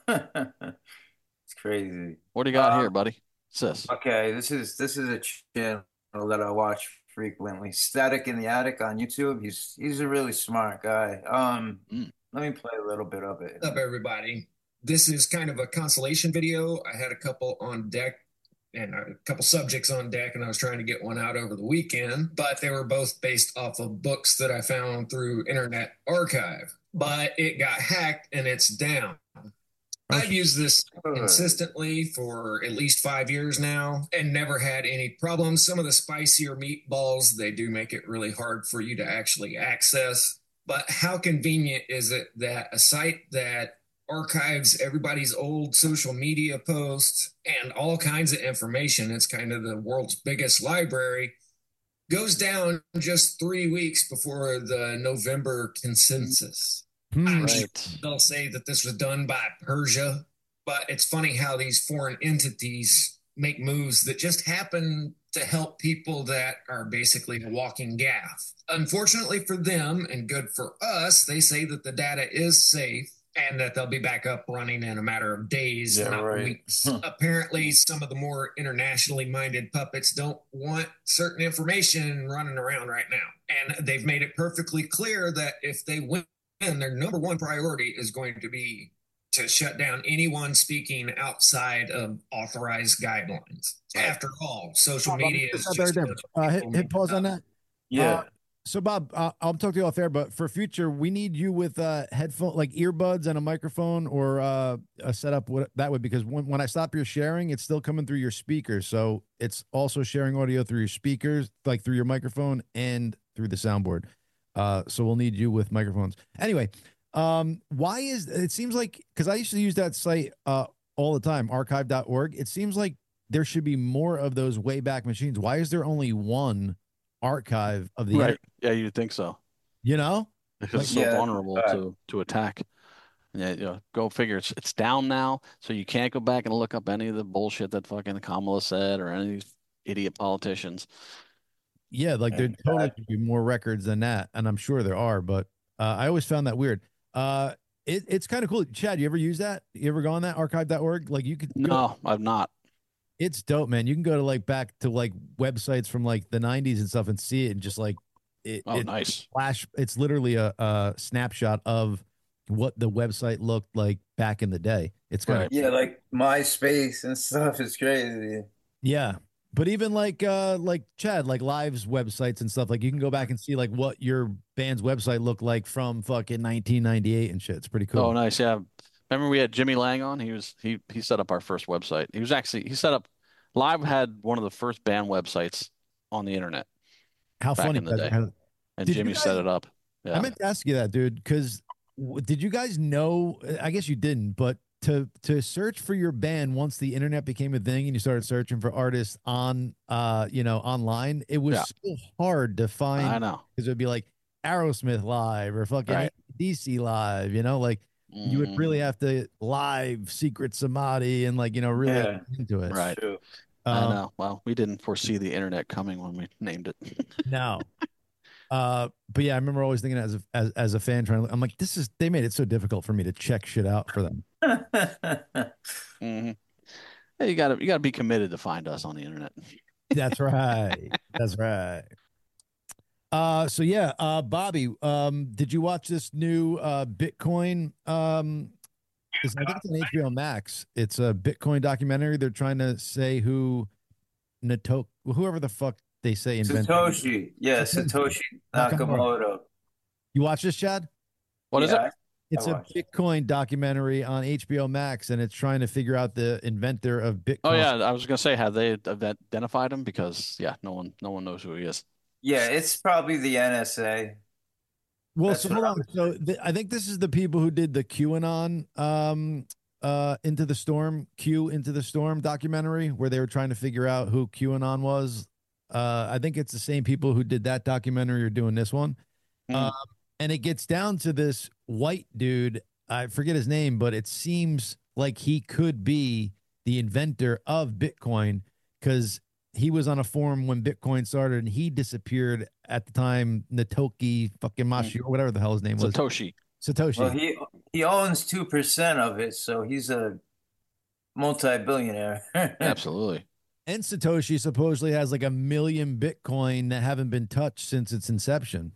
It's crazy. What do you got here, buddy? Sis. Okay, this is a channel that I watch frequently. Static in the Attic on YouTube. He's a really smart guy. Let me play a little bit of it. What's up, everybody? This is kind of a consolation video. I had a couple on deck and a couple subjects on deck, and I was trying to get one out over the weekend, but they were both based off of books that I found through Internet Archive. But it got hacked and it's down. I've used this consistently for at least 5 years now and never had any problems. Some of the spicier meatballs, they do make it really hard for you to actually access. But how convenient is it that a site that archives everybody's old social media posts and all kinds of information, it's kind of the world's biggest library, goes down just 3 weeks before the November consensus? Right. They'll say that this was done by Persia, but it's funny how these foreign entities make moves that just happen to help people that are basically a walking gaff. Unfortunately for them and good for us, they say that the data is safe and that they'll be back up running in a matter of days, not weeks. Apparently, some of the more internationally minded puppets don't want certain information running around right now. And they've made it perfectly clear that if they win, and their number one priority is going to be to shut down anyone speaking outside of authorized guidelines. After all, social media is just hit pause on that. Yeah. So Bob, I'll talk to you off air, but for future, we need you with headphone, like earbuds and a microphone or a setup. What that would, because when I stop your sharing, it's still coming through your speakers. So it's also sharing audio through your speakers, like through your microphone and through the soundboard. So we'll need you with microphones. Anyway, why is it seems like, because I used to use that site all the time, archive.org. It seems like there should be more of those way back machines. Why is there only one archive of the Right? Yeah, you'd think so. You know, because it's so vulnerable to attack. Yeah, go figure. It's down now, so you can't go back and look up any of the bullshit that fucking Kamala said or any of these idiot politicians. Yeah, like there totally could be more records than that, and I'm sure there are, but I always found that weird. It's kind of cool. Chad, you ever use that? You ever go on that archive.org? Like you could No, I've not. It's dope, man. You can go to like back to like websites from like the 90s and stuff and see it and just like nice. Flash. It's literally a snapshot of what the website looked like back in the day. It's kind of like MySpace and stuff is crazy. Yeah. But even like Chad, like Live's websites and stuff, like you can go back and see like what your band's website looked like from fucking 1998 and shit. It's pretty cool. Oh, nice. Yeah. Remember we had Jimmy Lang on? He set up our first website. He set up Live had one of the first band websites on the internet. How back funny in the day. And Jimmy set it up. Yeah. I meant to ask you that, dude, because did you guys know? I guess you didn't, but to search for your band once the internet became a thing and you started searching for artists on online, it was so hard to find. I know, because it would be like Aerosmith Live or fucking DC Live, like you would really have to live Secret Samadhi and like really get into it. Right. I know. Well, we didn't foresee the internet coming when we named it. No. But yeah, I remember always thinking as a fan I'm like, they made it so difficult for me to check shit out for them. Mm-hmm. Hey, you gotta be committed to find us on the internet. That's right. That's right. So yeah, Bobby, did you watch this new Bitcoin? I think it's on HBO Max. It's a Bitcoin documentary. They're trying to say whoever the fuck they say invented Satoshi. Yeah, Satoshi Nakamoto. You watch this, Chad? What is it? It's a Bitcoin documentary on HBO Max, and it's trying to figure out the inventor of Bitcoin. Oh yeah, I was gonna say, have they identified him? Because no one knows who he is. Yeah, it's probably the NSA. Well, so hold on. So I think this is the people who did the QAnon Into the Storm documentary, where they were trying to figure out who QAnon was. I think it's the same people who did that documentary are doing this one. And it gets down to this white dude. I forget his name, but it seems like he could be the inventor of Bitcoin, because he was on a forum when Bitcoin started and he disappeared at the time. Natoki fucking Mashi or whatever the hell his name was. Satoshi. Well, he owns 2% of it, so he's a multi-billionaire. Absolutely. And Satoshi supposedly has like 1 million Bitcoin that haven't been touched since its inception.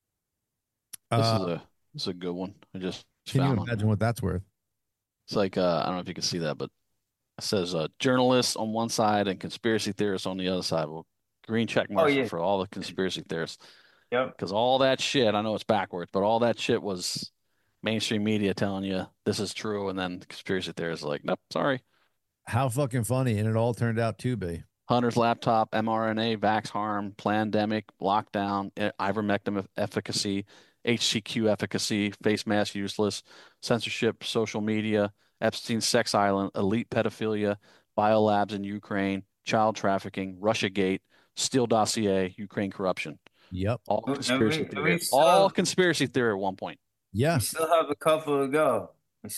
This is a good one. I just can found you imagine what that's worth? It's like I don't know if you can see that, but it says journalists on one side and conspiracy theorists on the other side. Well, green check mark for all the conspiracy theorists. Yep. Because all that shit, I know it's backwards, but all that shit was mainstream media telling you this is true, and then the conspiracy theorists are like, nope, sorry. How fucking funny, and it all turned out to be. Hunter's laptop, mRNA, vax harm, pandemic, lockdown, ivermectin efficacy, HCQ efficacy, face mask useless, censorship, social media, Epstein sex island, elite pedophilia, biolabs in Ukraine, child trafficking, Russiagate, Steele dossier, Ukraine corruption. Yep. All conspiracy theory. All conspiracy theory at one point. Yeah. We still have a couple to go.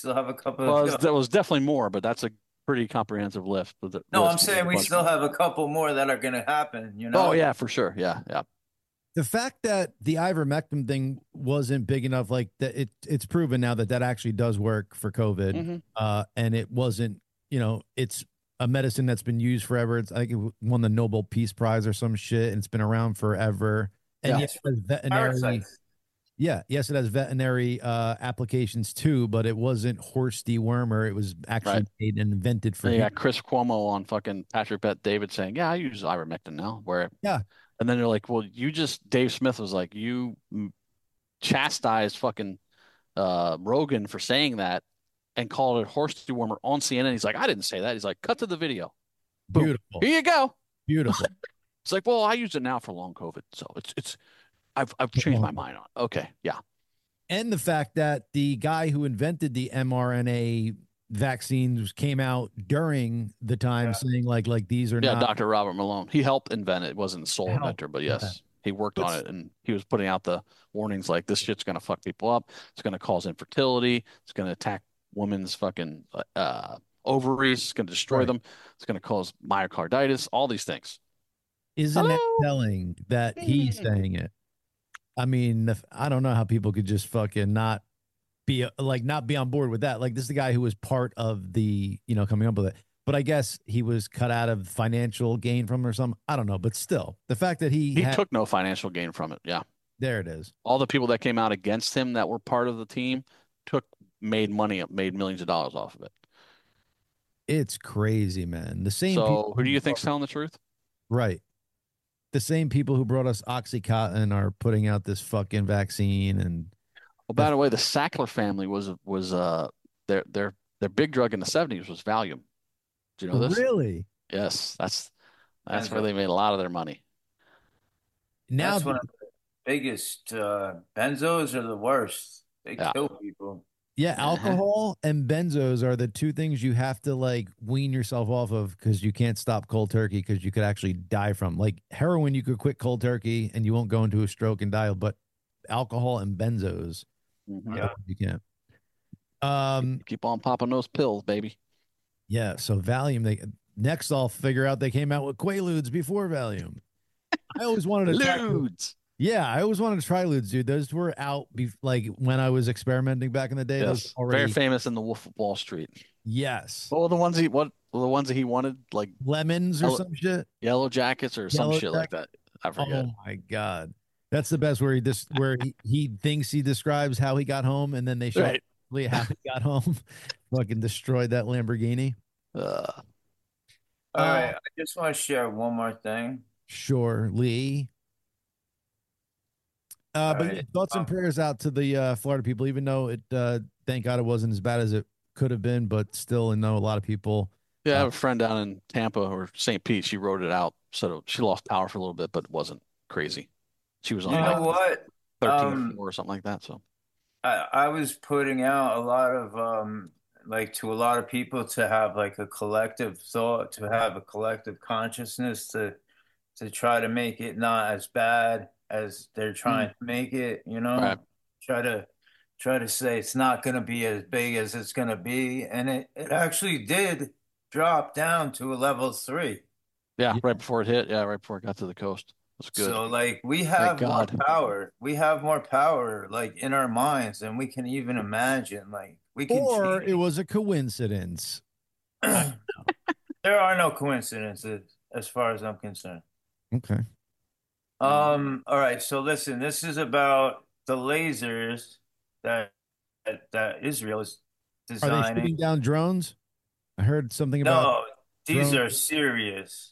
That was definitely more, but that's a pretty comprehensive list. No, I'm saying we still have a couple more that are going to happen, Oh, yeah, for sure. Yeah. The fact that the ivermectin thing wasn't big enough, like that, it's proven now that actually does work for COVID, and it wasn't. It's a medicine that's been used forever. I think it won the Nobel Peace Prize or some shit, and it's been around forever. And yes, it has veterinary. Yeah, yes, it has veterinary applications too, but it wasn't horse dewormer. It was actually made and invented for. Yeah, Chris Cuomo on fucking Patrick Bet David saying, "Yeah, I use ivermectin now." And then they're like, well, Dave Smith was like, you chastised fucking Rogan for saying that and called it horse dewormer on CNN. He's like, I didn't say that. He's like, cut to the video. Boom. Beautiful. Here you go. Beautiful. It's like, well, I use it now for long COVID. So I've changed my mind on it. Okay. Yeah. And the fact that the guy who invented the mRNA vaccines came out during the time saying like these are not. Dr. Robert Malone. He helped invent it. Wasn't the sole inventor, but yes, he worked on it, and he was putting out the warnings like this shit's gonna fuck people up. It's gonna cause infertility. It's gonna attack women's fucking ovaries. It's gonna destroy them. It's gonna cause myocarditis. All these things. Isn't it telling that he's saying it? I mean, I don't know how people could just fucking not be on board with that. Like, this is the guy who was part of the, coming up with it. but I guess he was cut out of financial gain from it or something. I don't know, but still, the fact that he took no financial gain from it. Yeah, there it is. All the people that came out against him that were part of the team made millions of dollars off of it. It's crazy, man. The same. So who do you think's telling the truth? Right. The same people who brought us OxyContin are putting out this fucking vaccine. And well, by the way, the Sackler family was their big drug in the 70s was Valium. Do you know this? Really? Yes, that's where they made a lot of their money. Now that's one of the biggest. Benzos are the worst. They kill people. Yeah, alcohol and benzos are the two things you have to like wean yourself off of because you can't stop cold turkey because you could actually die from. Like heroin, you could quit cold turkey and you won't go into a stroke and die. But alcohol and benzos, you can't. Keep on popping those pills, baby. Yeah. So Valium. Next, I'll figure out they came out with Quaaludes before Valium. I always wanted to try Ludes. Yeah, I always wanted to try Ludes, dude. Those were out like when I was experimenting back in the day. Yes, very famous in the Wolf of Wall Street. Yes. What were the ones he wanted? Like lemons or some shit? Yellow Jackets or some shit like that. I forget. Oh my god, that's the best. Where he thinks he describes how he got home, and then they show how he got home. Fucking destroyed that Lamborghini. All right, I just want to share one more thing. Sure, Lee. But thoughts and prayers out to the Florida people, even though it, thank God it wasn't as bad as it could have been, but still, I know a lot of people. Yeah, I have a friend down in Tampa or St. Pete. She wrote it out. So she lost power for a little bit, but it wasn't crazy. She was on 13 or something like that. So I was putting out a lot of, like to a lot of people to have like a collective thought, to have a collective consciousness to try to make it not as bad as they're trying to make it, right. try to say it's not going to be as big as it's going to be. And it actually did drop down to a level 3. Yeah, right before it hit. Yeah, right before it got to the coast. That's good. So like we have more power. We have more power like in our minds than we can even imagine. Like we can Or it was a coincidence. There are no coincidences as far as I'm concerned. Okay. All right, so listen, this is about the lasers that Israel is designing. Are they shooting down drones? I heard something about. No, these are serious.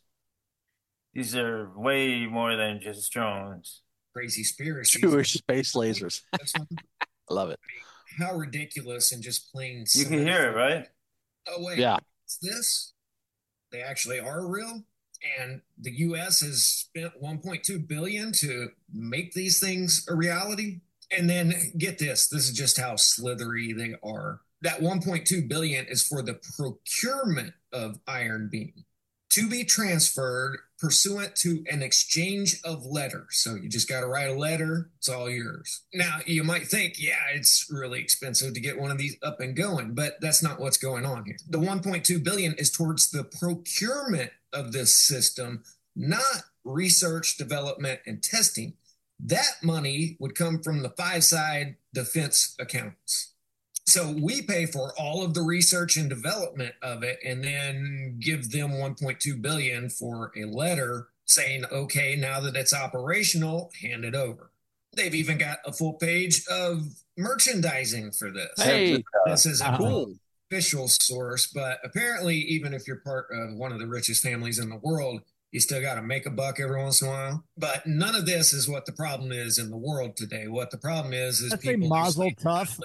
These are way more than just drones. Crazy conspiracy. Jewish space lasers. I love it. How ridiculous and just plain. You can hear it, right? Oh wait, yeah. What's this? They actually are real. And the U.S. has spent $1.2 billion to make these things a reality. And then get this is just how slithery they are. That $1.2 billion is for the procurement of Iron Beam to be transferred pursuant to an exchange of letters. So you just got to write a letter. It's all yours. Now, you might think, yeah, it's really expensive to get one of these up and going, but that's not what's going on here. The $1.2 billion is towards the procurement of this system, not research, development, and testing. That money would come from the five-side defense accounts. So we pay for all of the research and development of it and then give them $1.2 billion for a letter saying, okay, now that it's operational, hand it over. They've even got a full page of merchandising for this. Hey, this is a cool official source, but apparently even if you're part of one of the richest families in the world, you still got to make a buck every once in a while. But none of this is what the problem is in the world today. What the problem is people mazel tough.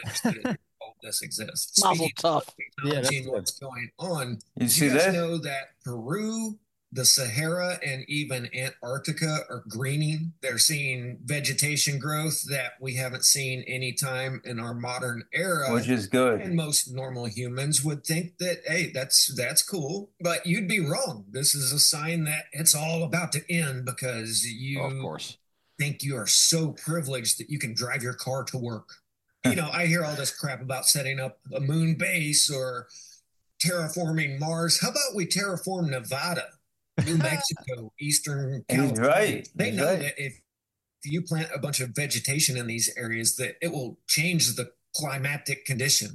This exists. Mazel tov. Yeah, what's going on. You see guys that? know that Peru, the Sahara, and even Antarctica are greening. They're seeing vegetation growth that we haven't seen any time in our modern era, which is good. And most normal humans would think that, hey, that's cool. But you'd be wrong. This is a sign that it's all about to end because you, of course, think you are so privileged that you can drive your car to work. You know, I hear all this crap about setting up a moon base or terraforming Mars. How about we terraform Nevada, New Mexico, Eastern California? Right. They know that if you plant a bunch of vegetation in these areas, that it will change the climatic conditions.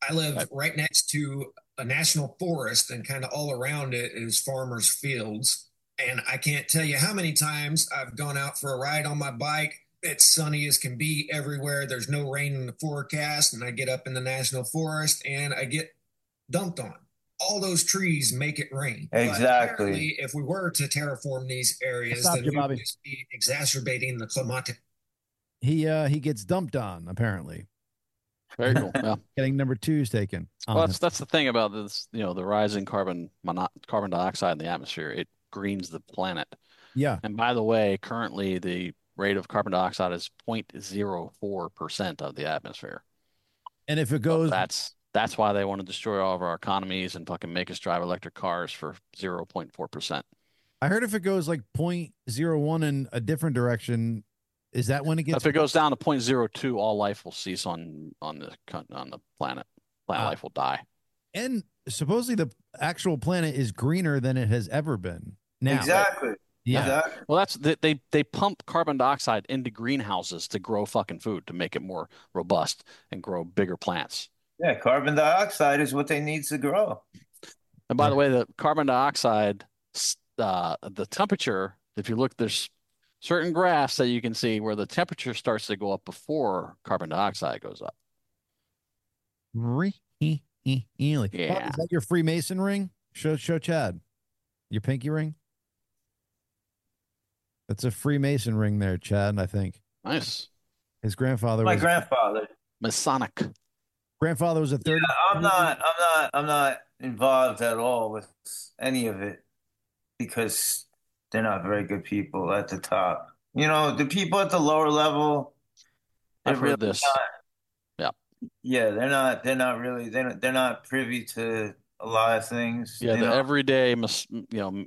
I live right next to a national forest, and kind of all around it is farmers' fields. And I can't tell you how many times I've gone out for a ride on my bike. It's sunny as can be everywhere. There's no rain in the forecast. And I get up in the national forest and I get dumped on. All those trees make it rain. Exactly. If we were to terraform these areas, then we would just be exacerbating the climatic. He gets dumped on, apparently. Very cool. Yeah. Getting number 2's taken. Well, that's the thing about this, the rising carbon dioxide in the atmosphere. It greens the planet. Yeah. And by the way, currently the rate of carbon dioxide is 0.04% of the atmosphere. And if it goes, that's why they want to destroy all of our economies and fucking make us drive electric cars for 0.4%. I heard if it goes like 0.01 in a different direction, is that when it gets? If it goes down to 0.02, all life will cease on the planet. Life will die. And supposedly the actual planet is greener than it has ever been. Now, exactly. Yeah. Exactly. Well, they pump carbon dioxide into greenhouses to grow fucking food, to make it more robust and grow bigger plants. Yeah, carbon dioxide is what they need to grow. And by the way, the carbon dioxide, the temperature, if you look, there's certain graphs that you can see where the temperature starts to go up before carbon dioxide goes up. Yeah. Yeah. Is that your Freemason ring? Show Chad. Your pinky ring? That's a Freemason ring there, Chad, I think. Nice. His grandfather My was grandfather. Masonic. Grandfather was a 30. Yeah, I'm not involved at all with any of it because they're not very good people at the top. The people at the lower level. I've heard this. Yeah, they're not privy to a lot of things. Yeah, the everyday Mason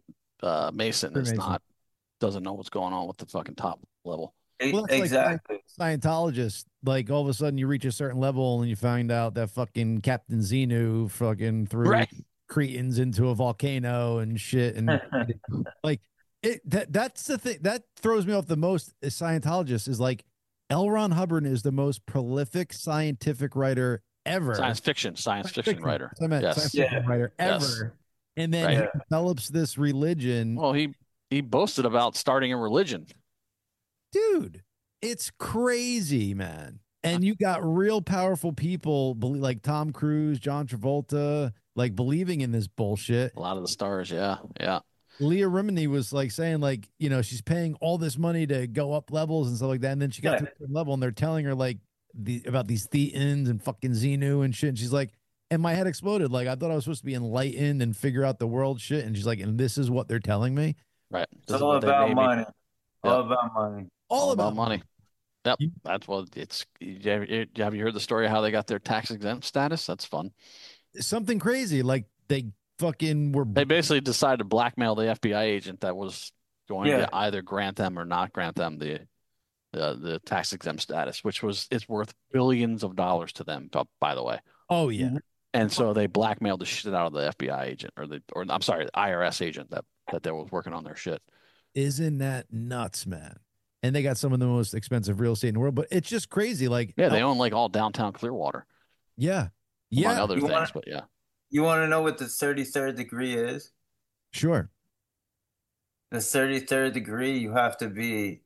doesn't know what's going on with the fucking top level. Well, exactly. Like Scientologists, like all of a sudden you reach a certain level and you find out that fucking Captain Xenu fucking threw Cretans into a volcano and shit, and like that's the thing that throws me off the most as Scientologists is like L. Ron Hubbard is the most prolific scientific writer ever. Science fiction writer. Science fiction writer ever. Yes. And then he develops this religion. Well, he boasted about starting a religion. Dude, it's crazy, man. And you got real powerful people like Tom Cruise, John Travolta, like believing in this bullshit. A lot of the stars, yeah. Leah Remini was like saying, like, she's paying all this money to go up levels and stuff like that. And then she got to a certain level and they're telling her like about these Thetans and fucking Xenu and shit. And she's like, and my head exploded. Like, I thought I was supposed to be enlightened and figure out the world shit. And she's like, and this is what they're telling me. Right. It's all about money. All about money. All about money. Yep. That's what it's. Have you heard the story of how they got their tax exempt status? That's fun. Something crazy. Like they fucking were. They basically decided to blackmail the FBI agent that was going to either grant them or not grant them the tax exempt status, which it's worth billions of dollars to them. By the way. Oh yeah. And so they blackmailed the shit out of the FBI agent, or I'm sorry, the IRS agent that they was working on their shit. Isn't that nuts, man? And they got some of the most expensive real estate in the world, but it's just crazy. Like, they own like all downtown Clearwater. Yeah. Among other things, but yeah. You want to know what the 33rd degree is? Sure. The 33rd degree, you have to be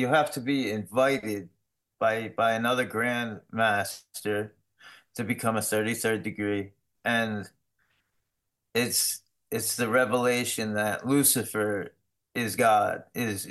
invited by another Grand Master to become a 33rd degree. And it's the revelation that Lucifer is God, is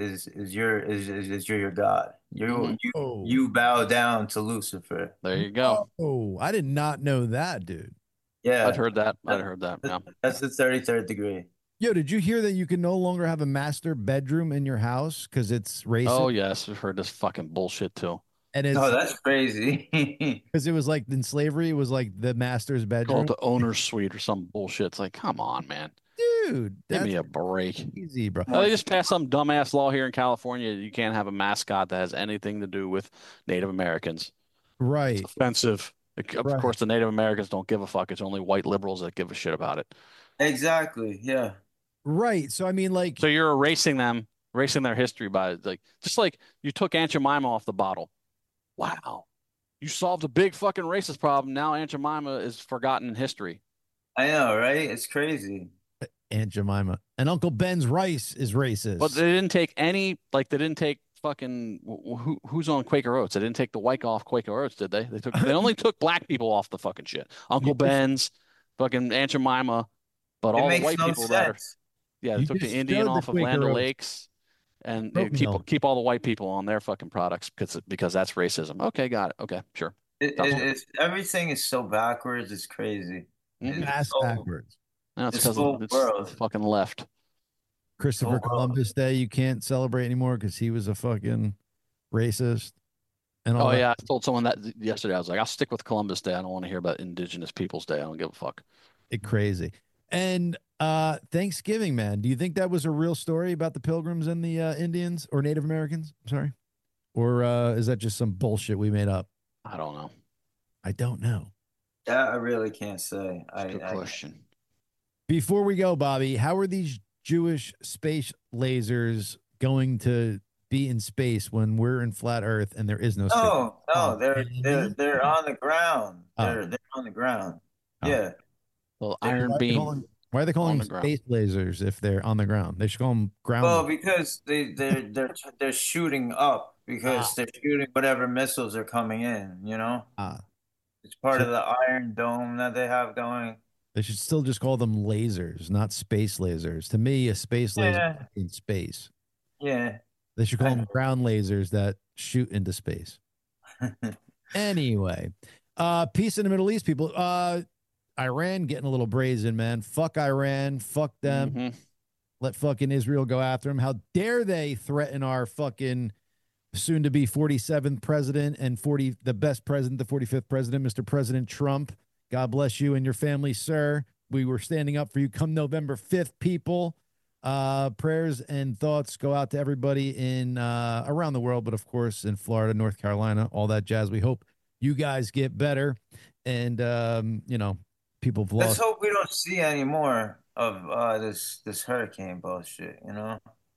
your God. You bow down to Lucifer. There you go. Oh, I did not know that, dude. Yeah. I'd heard that. Yeah. That's the 33rd degree. Yo, did you hear that you can no longer have a master bedroom in your house because it's racist? Oh yes, I've heard this fucking bullshit too. And that's crazy. Because it was like in slavery, it was like the master's bedroom. Called the owner's suite or some bullshit. It's like, come on, man. Dude, give me a break. Easy, bro. They just passed some dumbass law here in California. You can't have a mascot that has anything to do with Native Americans. Right. It's offensive. Of course, the Native Americans don't give a fuck. It's only white liberals that give a shit about it. Exactly. Yeah. Right. So, I mean, like. So you're erasing their history by, like, just like you took Aunt Jemima off the bottle. Wow. You solved a big fucking racist problem. Now Aunt Jemima is forgotten in history. I know, right? It's crazy. Aunt Jemima and Uncle Ben's rice is racist. But they didn't take any, like they didn't take fucking who's on Quaker Oats. They didn't take the white guy off Quaker Oats, did they? They only took black people off the fucking shit. Uncle Ben's, fucking Aunt Jemima, but all the white people that are, yeah, they took the Indian off of Land O'Lakes, and they keep all the white people on their fucking products because that's racism. Okay, got it. Okay, sure. It's everything is so backwards. It's crazy. Ass backwards. No, it's because it's the fucking left. Christopher Columbus Day you can't celebrate anymore because he was a fucking racist. And all yeah, I told someone that yesterday. I was like, I'll stick with Columbus Day. I don't want to hear about Indigenous Peoples Day. I don't give a fuck. It's crazy. And Thanksgiving, man, do you think that was a real story about the Pilgrims and the Indians or Native Americans? I'm sorry. Or is that just some bullshit we made up? I don't know. I don't know. That I really can't say. Good question. Before we go, Bobby, how are these Jewish space lasers going to be in space when we're in flat Earth and there is no space? No, they're on the ground. They're on the ground. Yeah. Well, iron beam. Why are they calling them space lasers if they're on the ground? They should call them ground. Well, because they're shooting up because they're shooting whatever missiles are coming in. You know. It's part of the Iron Dome that they have going. They should still just call them lasers, not space lasers. To me, a space laser in space. Yeah. They should call them ground lasers that shoot into space. Anyway, peace in the Middle East, people. Iran getting a little brazen, man. Fuck Iran. Fuck them. Mm-hmm. Let fucking Israel go after them. How dare they threaten our fucking soon to be 47th president and the best president, the 45th president, Mr. President Trump. God bless you and your family, sir. We were standing up for you come November 5th, people. Prayers and thoughts go out to everybody in around the world, but of course in Florida, North Carolina, all that jazz. We hope you guys get better. And, people have lost. Let's hope we don't see any more of this hurricane bullshit, Yeah,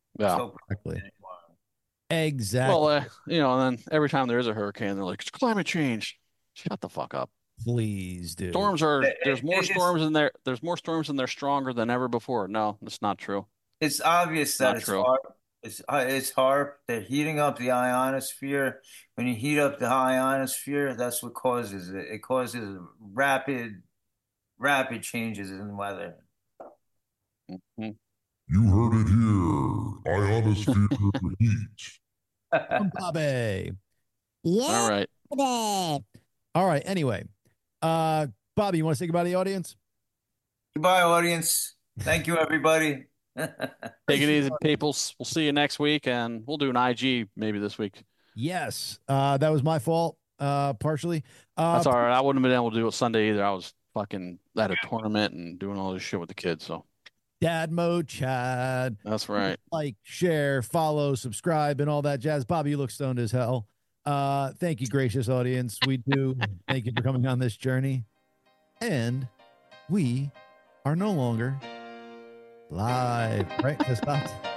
exactly. Well, and then every time there is a hurricane, they're like, it's climate change. Shut the fuck up. Please, dude. There's more storms in there. There's more storms and they're stronger than ever before. No, that's not true. It's obvious that it's hard. It's hard. They're heating up the ionosphere. When you heat up the ionosphere, that's what causes it. It causes rapid changes in weather. Mm-hmm. You heard it here. Ionosphere heat. Bobby. Yeah. All right. Anyway, Bobby, you want to say goodbye to the audience? Goodbye, audience. Thank you, everybody. Take it easy, people. We'll see you next week, and we'll do an IG maybe this week. Yes. That was my fault, partially. That's all right. I wouldn't have been able to do it Sunday either. I was fucking at a tournament and doing all this shit with the kids, so. Dad mode, Chad. That's right. Like, share, follow, subscribe, and all that jazz. Bobby, you look stoned as hell. Thank you, gracious audience. We do. Thank you for coming on this journey. And we are no longer live. Right? Just stopped.